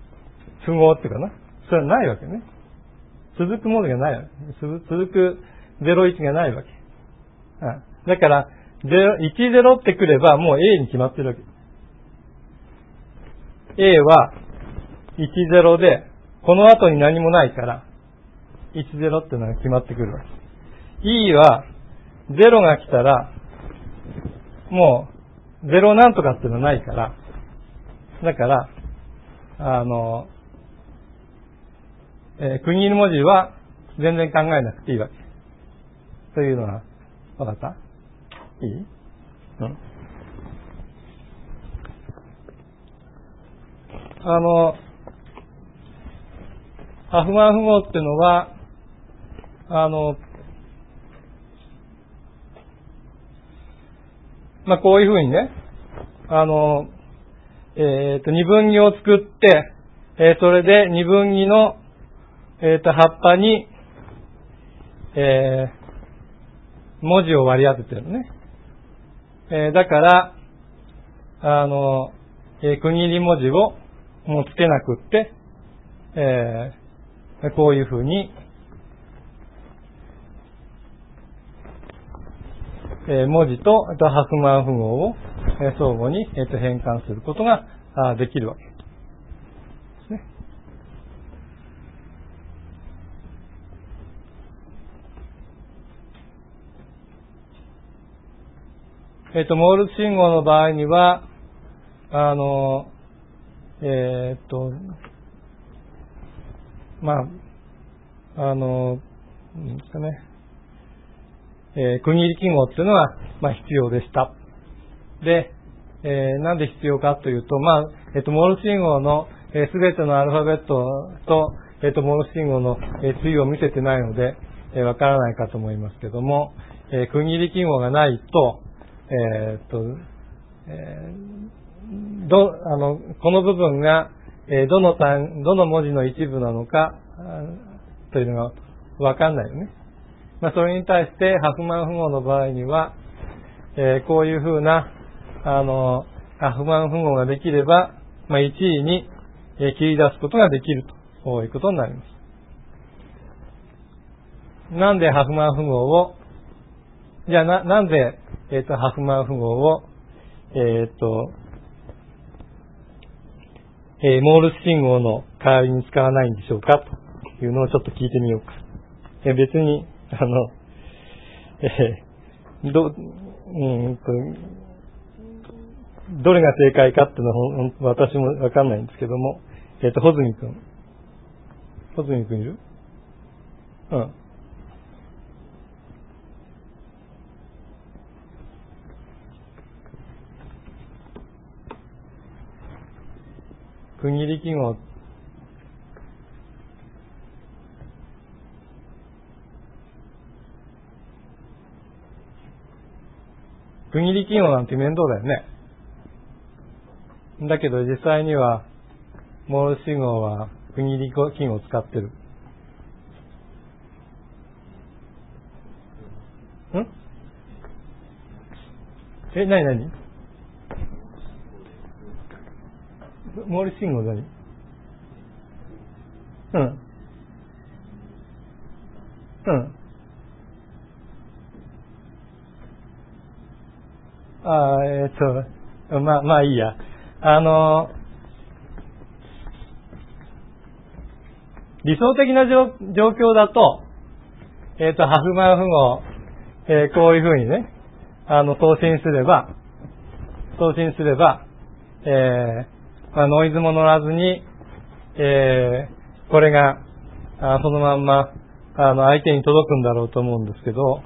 S1: 符号っていうかな、それはないわけね。続くものがないわけ。続くゼロいちがないわけ。うん、だから、いちゼロってくればもう A に決まってるわけ。A はいちゼロで、この後に何もないから、いちゼロっていうのが決まってくるわけ。E は、ゼロが来たら、もう、ゼロなんとかっていうのはないから、だから、あの、えー、区切り文字は全然考えなくていいわけ。というのは、わかった？いい？うん。あの、ハフマン符号っていうのは、あの、まあ、こういうふうにね、あの、えっと、二分儀を作って、えー、それで二分儀の、えっと、葉っぱに、えー、文字を割り当ててるね。えー、だから、あの、えー、区切り文字をもうつけなくって、えー、こういうふうに、えー、文字と、あとハフマン符号を、えー、相互に、えー、と変換することがあできるわけですね。えっ、ー、と、モールス信号の場合には、あの、えっ、ー、と、まあ、あの、なんですかね、えー、区切り記号っていうのは、まあ、必要でした。で、えー、なんで必要かというと、まあ、えっ、ー、と、モールス信号のすべ、えー、てのアルファベットと、えっ、ー、と、モールス信号の、えー、対を見せてないので、えー、わからないかと思いますけども、えー、区切り記号がないと、えっ、ー、と、えー、ど、あの、この部分が、えー、どの単、どの文字の一部なのか、というのがわかんないよね。まあ、それに対して、ハフマン符号の場合には、えー、こういうふうな、あの、ハフマン符号ができれば、まあ、いちいに、えー、切り出すことができるということになります。なんでハフマン符号を、じゃあな、なんで、えっ、ー、と、ハフマン符号を、えっ、ー、と、えー、モールス信号の代わりに使わないんでしょうかというのをちょっと聞いてみようか。えー、別に、あの、えー、ど、うんと、どれが正解かっていうのは私もわかんないんですけども、えっ、ー、と、穂積くん。穂積くんいる？うん。区切り記号。区切り記号なんて面倒だよね。だけど実際には、モールス信号は区切り記号を使ってる。ん？え、なになに？モールス信号何？うん。うん。ああ、えっ、ー、と、まあ、まあいいや。あの、理想的な状況だと、えっ、ー、と、ハフマン符号、えー、こういうふうにね、あの、送信すれば、送信すれば、えー、まあ、ノイズも乗らずに、えー、これが、あそのまんま、あの、相手に届くんだろうと思うんですけど、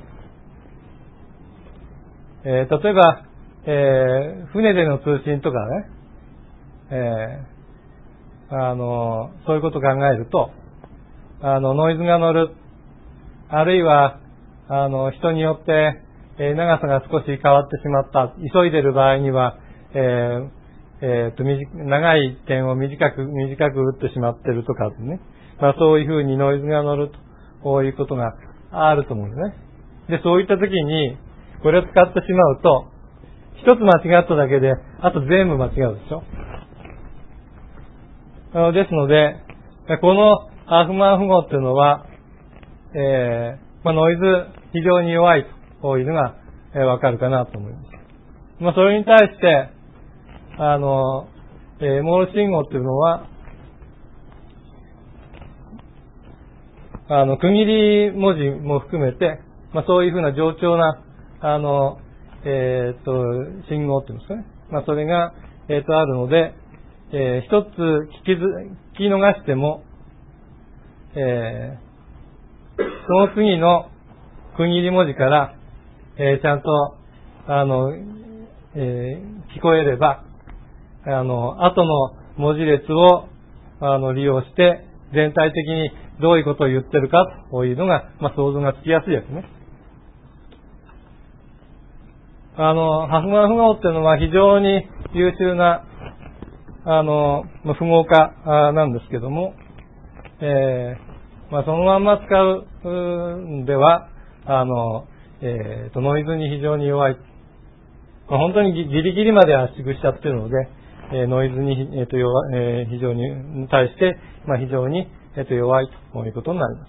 S1: えー、例えば、えー、船での通信とかね、えー、あの、そういうことを考えると、あの、ノイズが乗る、あるいは、あの、人によって、えー、長さが少し変わってしまった、急いでる場合には、えー、えー、と、長い点を短く、短く打ってしまってるとかね、まあそういうふうにノイズが乗ると、こういうことがあると思うんですね。で、そういったときに、これを使ってしまうと、一つ間違っただけで、あと全部間違うでしょ。ですので、このハーフマン符号っていうのは、えまあ、ノイズ非常に弱いというのが、えー、わかるかなと思います。まあ、それに対して、あの、えー、モールス信号っていうのは、あの、区切り文字も含めて、まあ、そういうふうな冗長な、あの、えっ、ー、と、信号っていうんですかね。まあ、それが、えっ、ー、と、あるので、えー、一つ聞きず、聞き逃しても、えー、その次の区切り文字から、えー、ちゃんと、あの、えー、聞こえれば、あの、後の文字列を、あの、利用して、全体的にどういうことを言ってるかというのが、まあ、想像がつきやすいですね。あの、ハフマン符号っていうのは非常に優秀な、あの、符号化なんですけども、えー、まあ、そのまんま使うんでは、あの、えーと、ノイズに非常に弱い。まあ、本当にギリギリまで圧縮しちゃってるので、えー、ノイズに、えーと弱えー、非常に対して、まあ、非常に、えーと弱いということになります。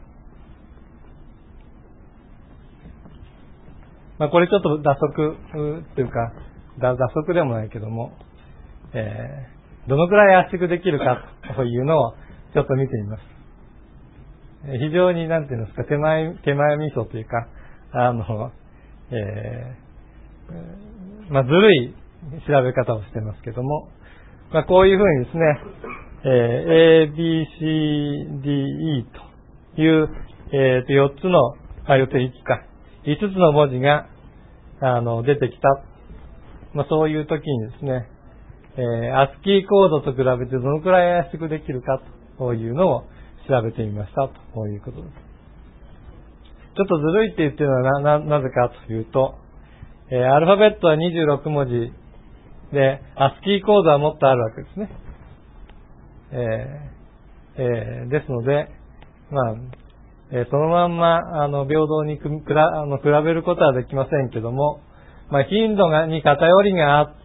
S1: まあ、これちょっと打足というか、打足でもないけども、えー、どのくらい圧縮できるかというのをちょっと見てみます。非常に、なんていうんですか、手前、手前味噌というか、あの、えー、まあ、ずるい調べ方をしてますけども、まあ、こういうふうにですね、えー、A、B、C、D、E という、えー、とよっつの、あ、よっついつつか、いつつの文字が、あの、出てきた。まあ、そういう時にですね、えー、アスキーコードと比べてどのくらい圧縮できるかというのを調べてみましたということです。ちょっとずるいって言ってるのはな、な、なぜかというと、えー、アルファベットはにじゅうろくもじで、アスキーコードはもっとあるわけですね。えーえー、ですので、まあ、えー、そのまんま、あの、平等にくくらあの比べることはできませんけども、まあ、頻度がに偏りがあって、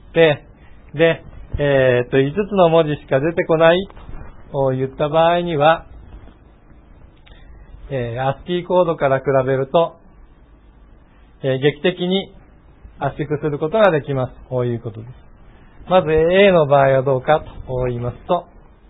S1: で、えー、っと、いつつの文字しか出てこないと言った場合には、えー、アスキーコードから比べると、えー、劇的に圧縮することができます。こういうことです。まず A の場合はどうかと言いますと、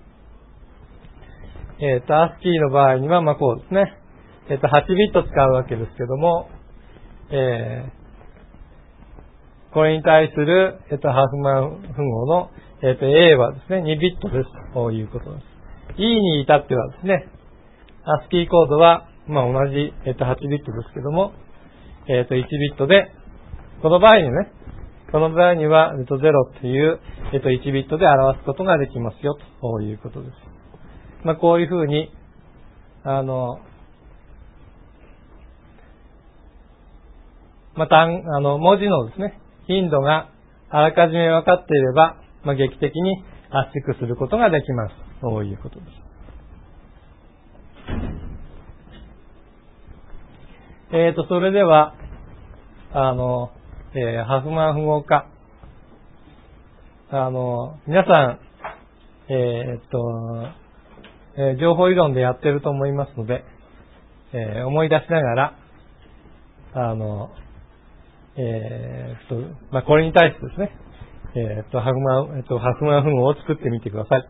S1: えっ、ー、と、アスキーの場合には、まあ、こうですね。えっ、ー、と、はちビット使うわけですけども、えー、これに対する、えっ、ー、と、ハーフマン符号の、えっ、ー、と、A はですね、にビットです。ということです。E に至ってはですね、アスキーコードは、まあ、同じ、えっ、ー、と、はちビットですけども、えっ、ー、と、いちビットで、この場合にね、この場合には、えっ、ー、と、ゼロという、えっ、ー、と、いちビットで表すことができますよ、ということです。まあ、こういうふうに、あの、また、あの、文字のですね、頻度があらかじめ分かっていれば、まあ、劇的に圧縮することができます。そういうことです。えっ、ー、と、それでは、あの、えー、ハフマン符号化。あの、皆さん、えっ、ー、と、えー、情報理論でやってると思いますので、えー、思い出しながら、あの、えー、っと、まあ、これに対してですね、えー、っと、ハフマン、えっと、ハフマン符号を作ってみてください。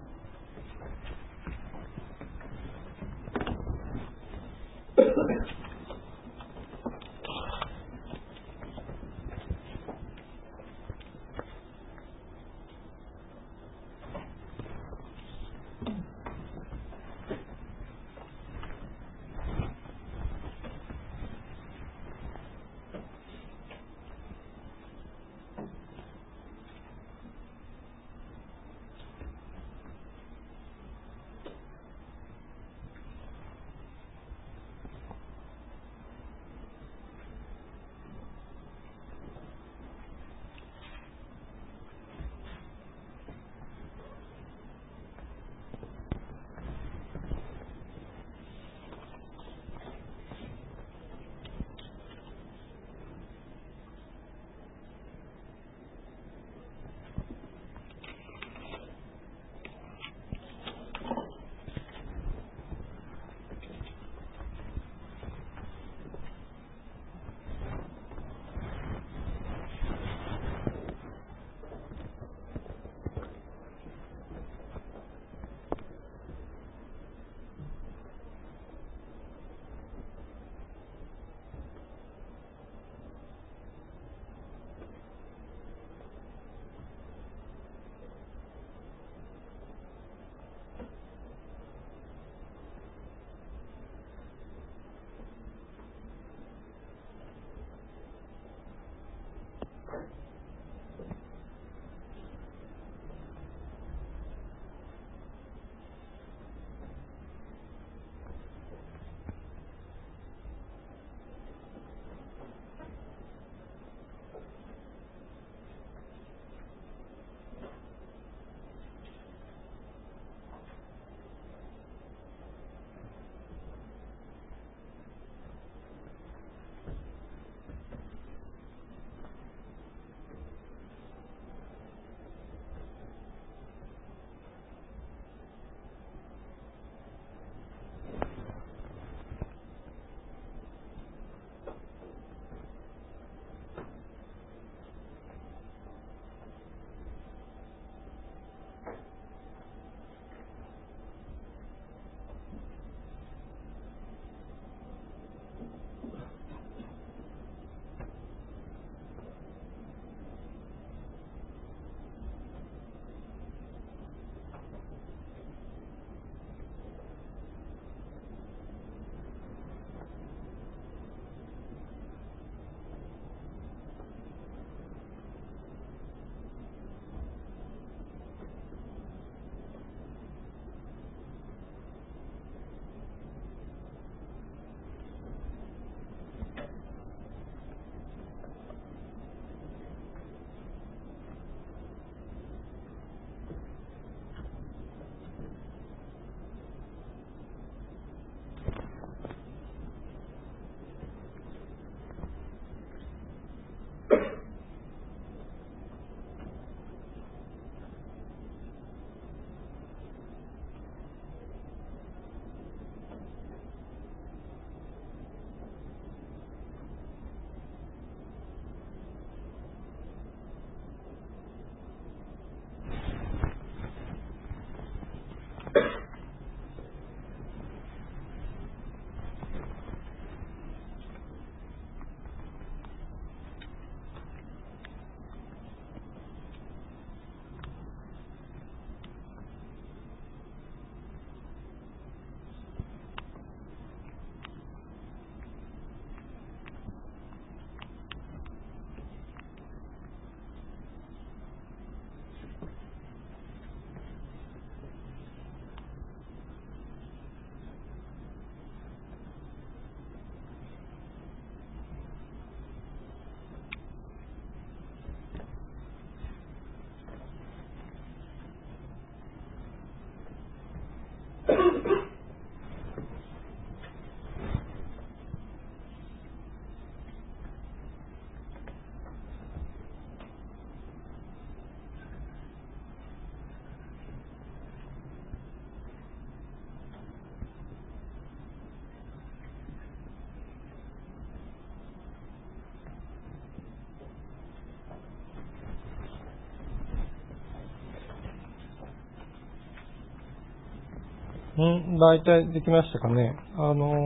S1: うん、大体できましたかね。あの、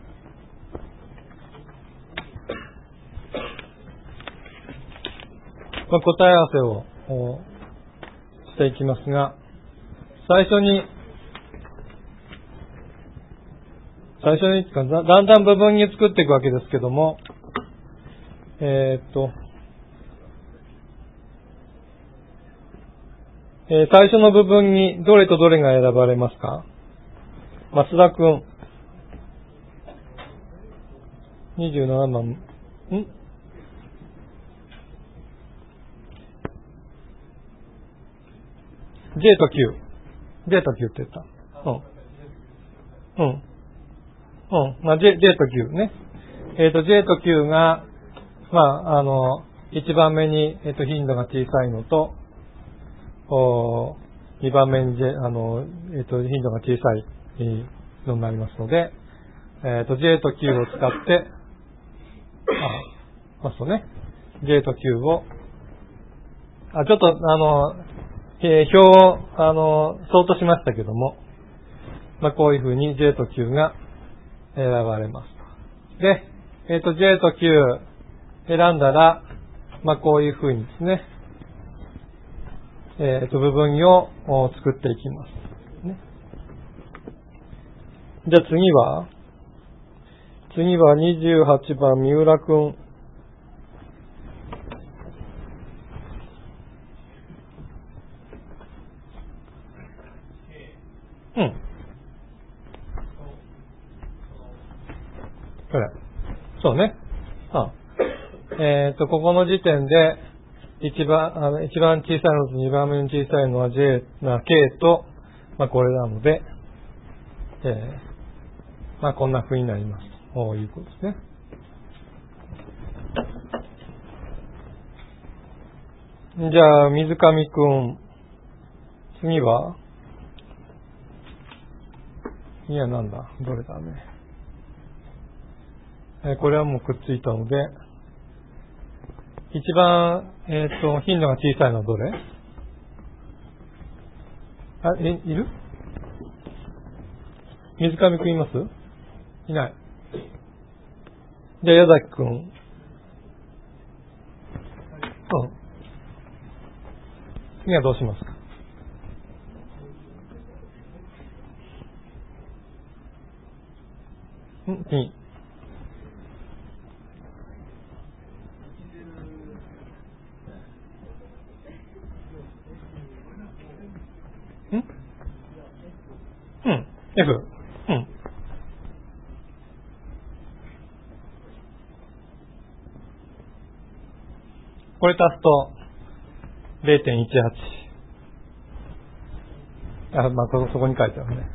S1: まあ、答え合わせをしていきますが、最初に、最初にだんだん部分に作っていくわけですけども、えー、っと、えー、最初の部分にどれとどれが選ばれますか？増田くん。にじゅうななばん。ん J と Q。J と Q って言った。うん。うん。うん。まあ、J、J と Q ね。えっ、ー、と、J と Q が、まあ、あの、一番目に、えっ、ー、と、頻度が小さいのと、お二番目に、J、あの、えっ、ー、と、頻度が小さいのになりますので、えっ、と、J と Q を使って、あ、そうね。J と Q を、あ、ちょっと、あの、えー、表を、あの、相当しましたけども、まあ、こういうふうに J と Q が選ばれます。で、えっ、ー、と、J と Q 選んだら、まあ、こういうふうにですね、えっ、ー、と、部分を作っていきます。ね、じゃあ次は、次はにじゅうはちばん、三浦くん。うん。これ。そうね。あえっ、ー、と、ここの時点で、一番、あの、一番小さいのと二番目に小さいのは J、まあ、K と、まあ、これなので、えー、まあ、こんな風になります。ということですね。じゃあ、水上くん。次は次はなんだどれだね。えー、これはもうくっついたので、一番、えっ、ー、と、頻度が小さいのはどれ？あ、え、いる？水上くんいます？いない。じゃあ、矢崎くん。うん。次はどうしますか？ん？次。ん？うん。F。うん。これ足すと れいてんいちはち。あ、まあ、そ、そこに書いてあるね。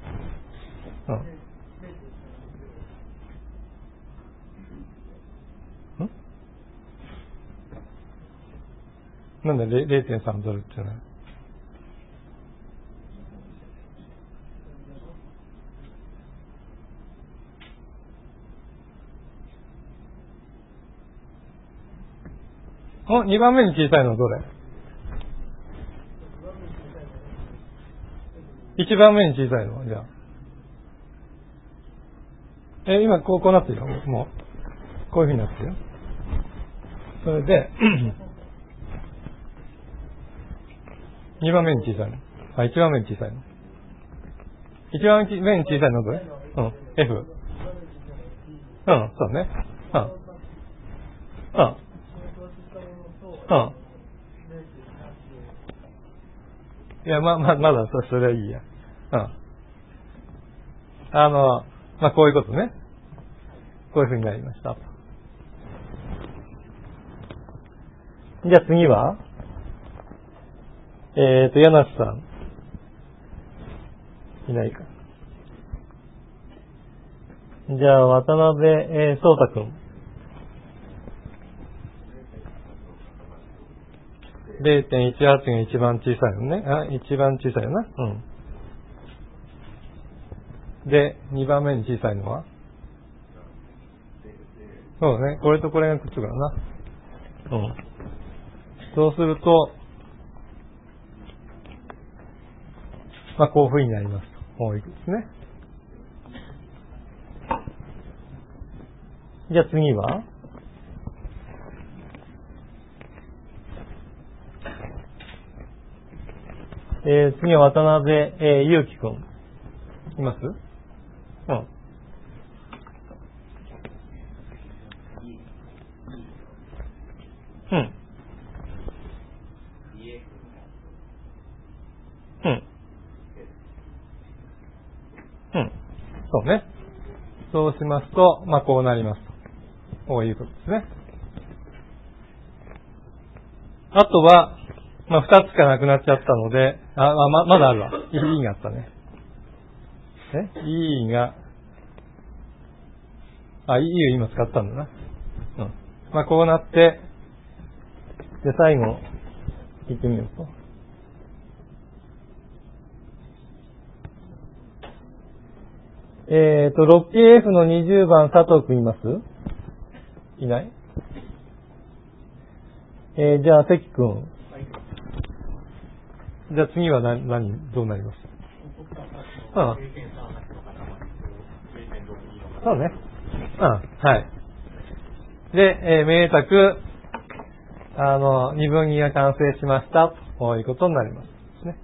S1: うん。んなんで れいてんさん ドルっていうのは。お、にばんめに小さいのはどれ？いちばんめに小さいのは、じゃあ。え、今、こう、こうなってるよ。もう。こういうふうになってるよ。それで、にばんめに小さいの。あ、いちばんめに小さいの。いちばんめに小さいのはどれ？うん。F。うん、そうね。うん。うん。うん。いや、ま、ま、まだ、そ、それはいいや。うん。あの、まあ、こういうことね。こういうふうになりました。じゃあ次は、えっと、柳瀬さん。いないか。じゃあ、渡辺、えー、聡太くん。れいてんいちはち が一番小さいのね。あ、一番小さいよな。うん。で、にばんめに小さいのは？そうね。これとこれがくっつくからな。うん。そうすると、まあ、こういう風になりますいうことですね。じゃあ次は、えー、次は渡辺、えー、祐樹くん。います？うん。うん。うん。うん。そうね。そうしますと、まあ、こうなりますと。こういうことですね。あとは、まあ、二つしかなくなっちゃったので、あ、ま、まだあるわ。E があったね。え ?E が、あ、E を今使ったんだな。うん。まあ、こうなって、で、最後、聞いてみようと。えっ、ー、と、ろくエーエフ のにじゅうばん、佐藤くんいます？いない？えー、じゃあ、関くん。はい、じゃあ次は何、何、どうなります？ああ。そうね。うん、はい。で、えー、めでたく、あの、二分岐が完成しました、ということになります。ね。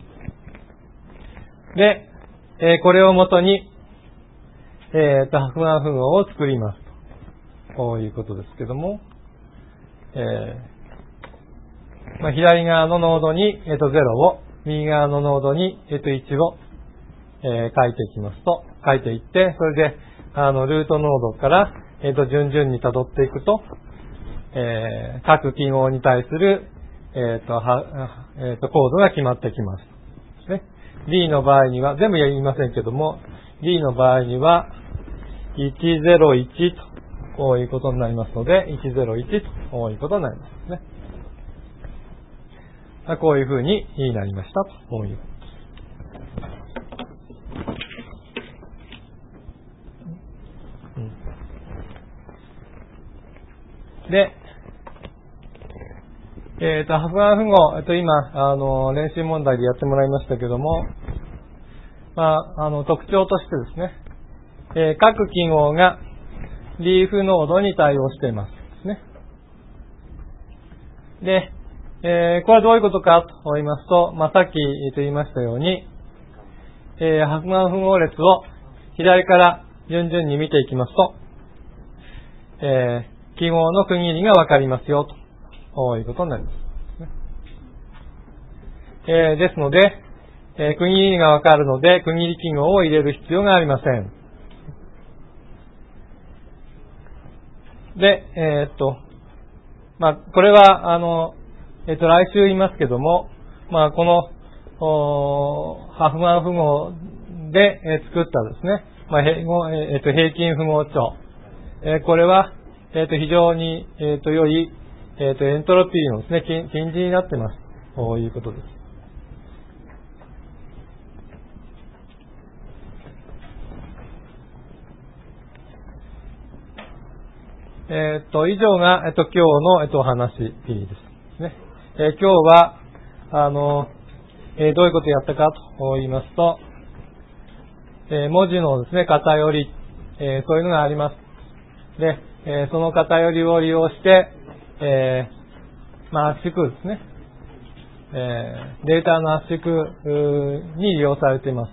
S1: で、えー、これをもとに、えっ、ー、と、白板符号を作りますと。こういうことですけども、えー、まあ、左側のノードに、えっ、ー、と、ゼロを、右側のノードに、えっ、ー、と、いちを、えー、書いていきますと、書いていって、それで、あの、ルートノードから、えっ、ー、と、順々に辿っていくと、えー、各記号に対する、えっ、ー、と、は、えっ、ー、と、コードが決まってきます。ね。D の場合には、全部言いませんけども、D の場合には、いちゼロいちと、こういうことになりますので、いちゼロいちと、こういうことになりますね。こういう風になりましたと、こういう。うん、で、えっ、ー、と、白板符号、えっと、今、あの、練習問題でやってもらいましたけども、まあ、あの、特徴としてですね、えー、各記号がリーフノードに対応していますですね。で、えー、これはどういうことかと言いますと、まあ、さっき言いましたように、えー、白板符号列を左から順々に見ていきますと、えー、記号の区切りがわかりますよと、こういうことになります。えー、ですので、えー、区切りがわかるので、区切り記号を入れる必要がありません。で、えー、っと、まあ、これは、あの、えー、っと、来週言いますけども、まあ、この、白板符号で、えー、作ったですね、まあ、平号、えー、っと、平均符号帳。えー、これは、えー、っと、非常に、えー、っと、良い、えー、っと、エントロピーのですね、近似になってます。ということです。えっと、以上が、えっと、今日の、えっと、お話ですね。えー、今日は、あの、えー、どういうことをやったかと言いますと、えー、文字のですね、偏り、えー、そういうのがあります。で、えー、その偏りを利用して、えー、まあ、圧縮ですね。えー、データの圧縮に利用されています。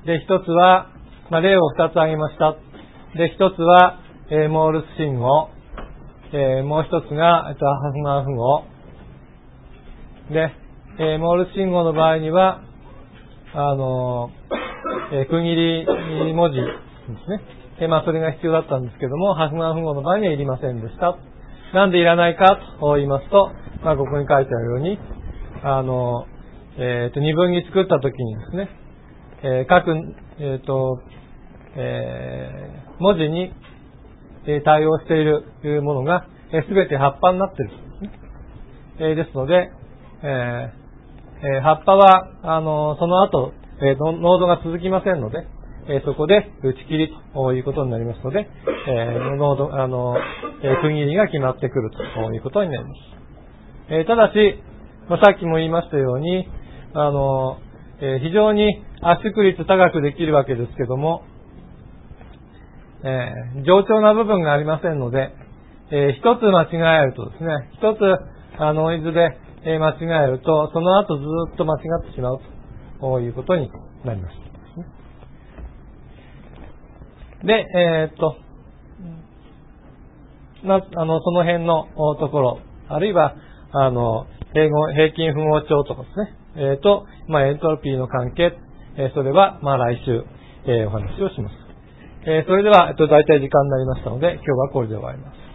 S1: で、一つは、まあ、例を二つ挙げました。で、一つは、えー、モールス信号。えー、もう一つが、えっと、白板符号。で、えー、モールス信号の場合には、あのー、えー、区切り文字ですね。えー、まあ、それが必要だったんですけども、白板符号の場合にはいりませんでした。なんでいらないかと言いますと、まあ、ここに書いてあるように、あのー、えっ、ー、と、二分岐作った時にですね、えー、各、えっ、ー、と、えー、文字に対応しているものがすべて葉っぱになっているんですね。えー、ですので、えー、葉っぱは、あの、その後、えー、ノードが続きませんので、えー、そこで打ち切りということになりますので、えー、ノード、あの、えー、区切りが決まってくるということになります。えー、ただし、まあ、さっきも言いましたように、あの、えー、非常に圧縮率高くできるわけですけども、えー、冗長な部分がありませんので、えー、一つ間違えるとですね、一つあノイズで、えー、間違えると、その後ずっと間違ってしまうということになります。で、えー、っと、まあの、その辺のところ、あるいは、あの、平均符号帳とかですね、えー、と、まあ、エントロピーの関係、えー、それは、まあ、来週、えー、お話をします。えー、それでは、えっと、大体時間になりましたので、今日はこれで終わります。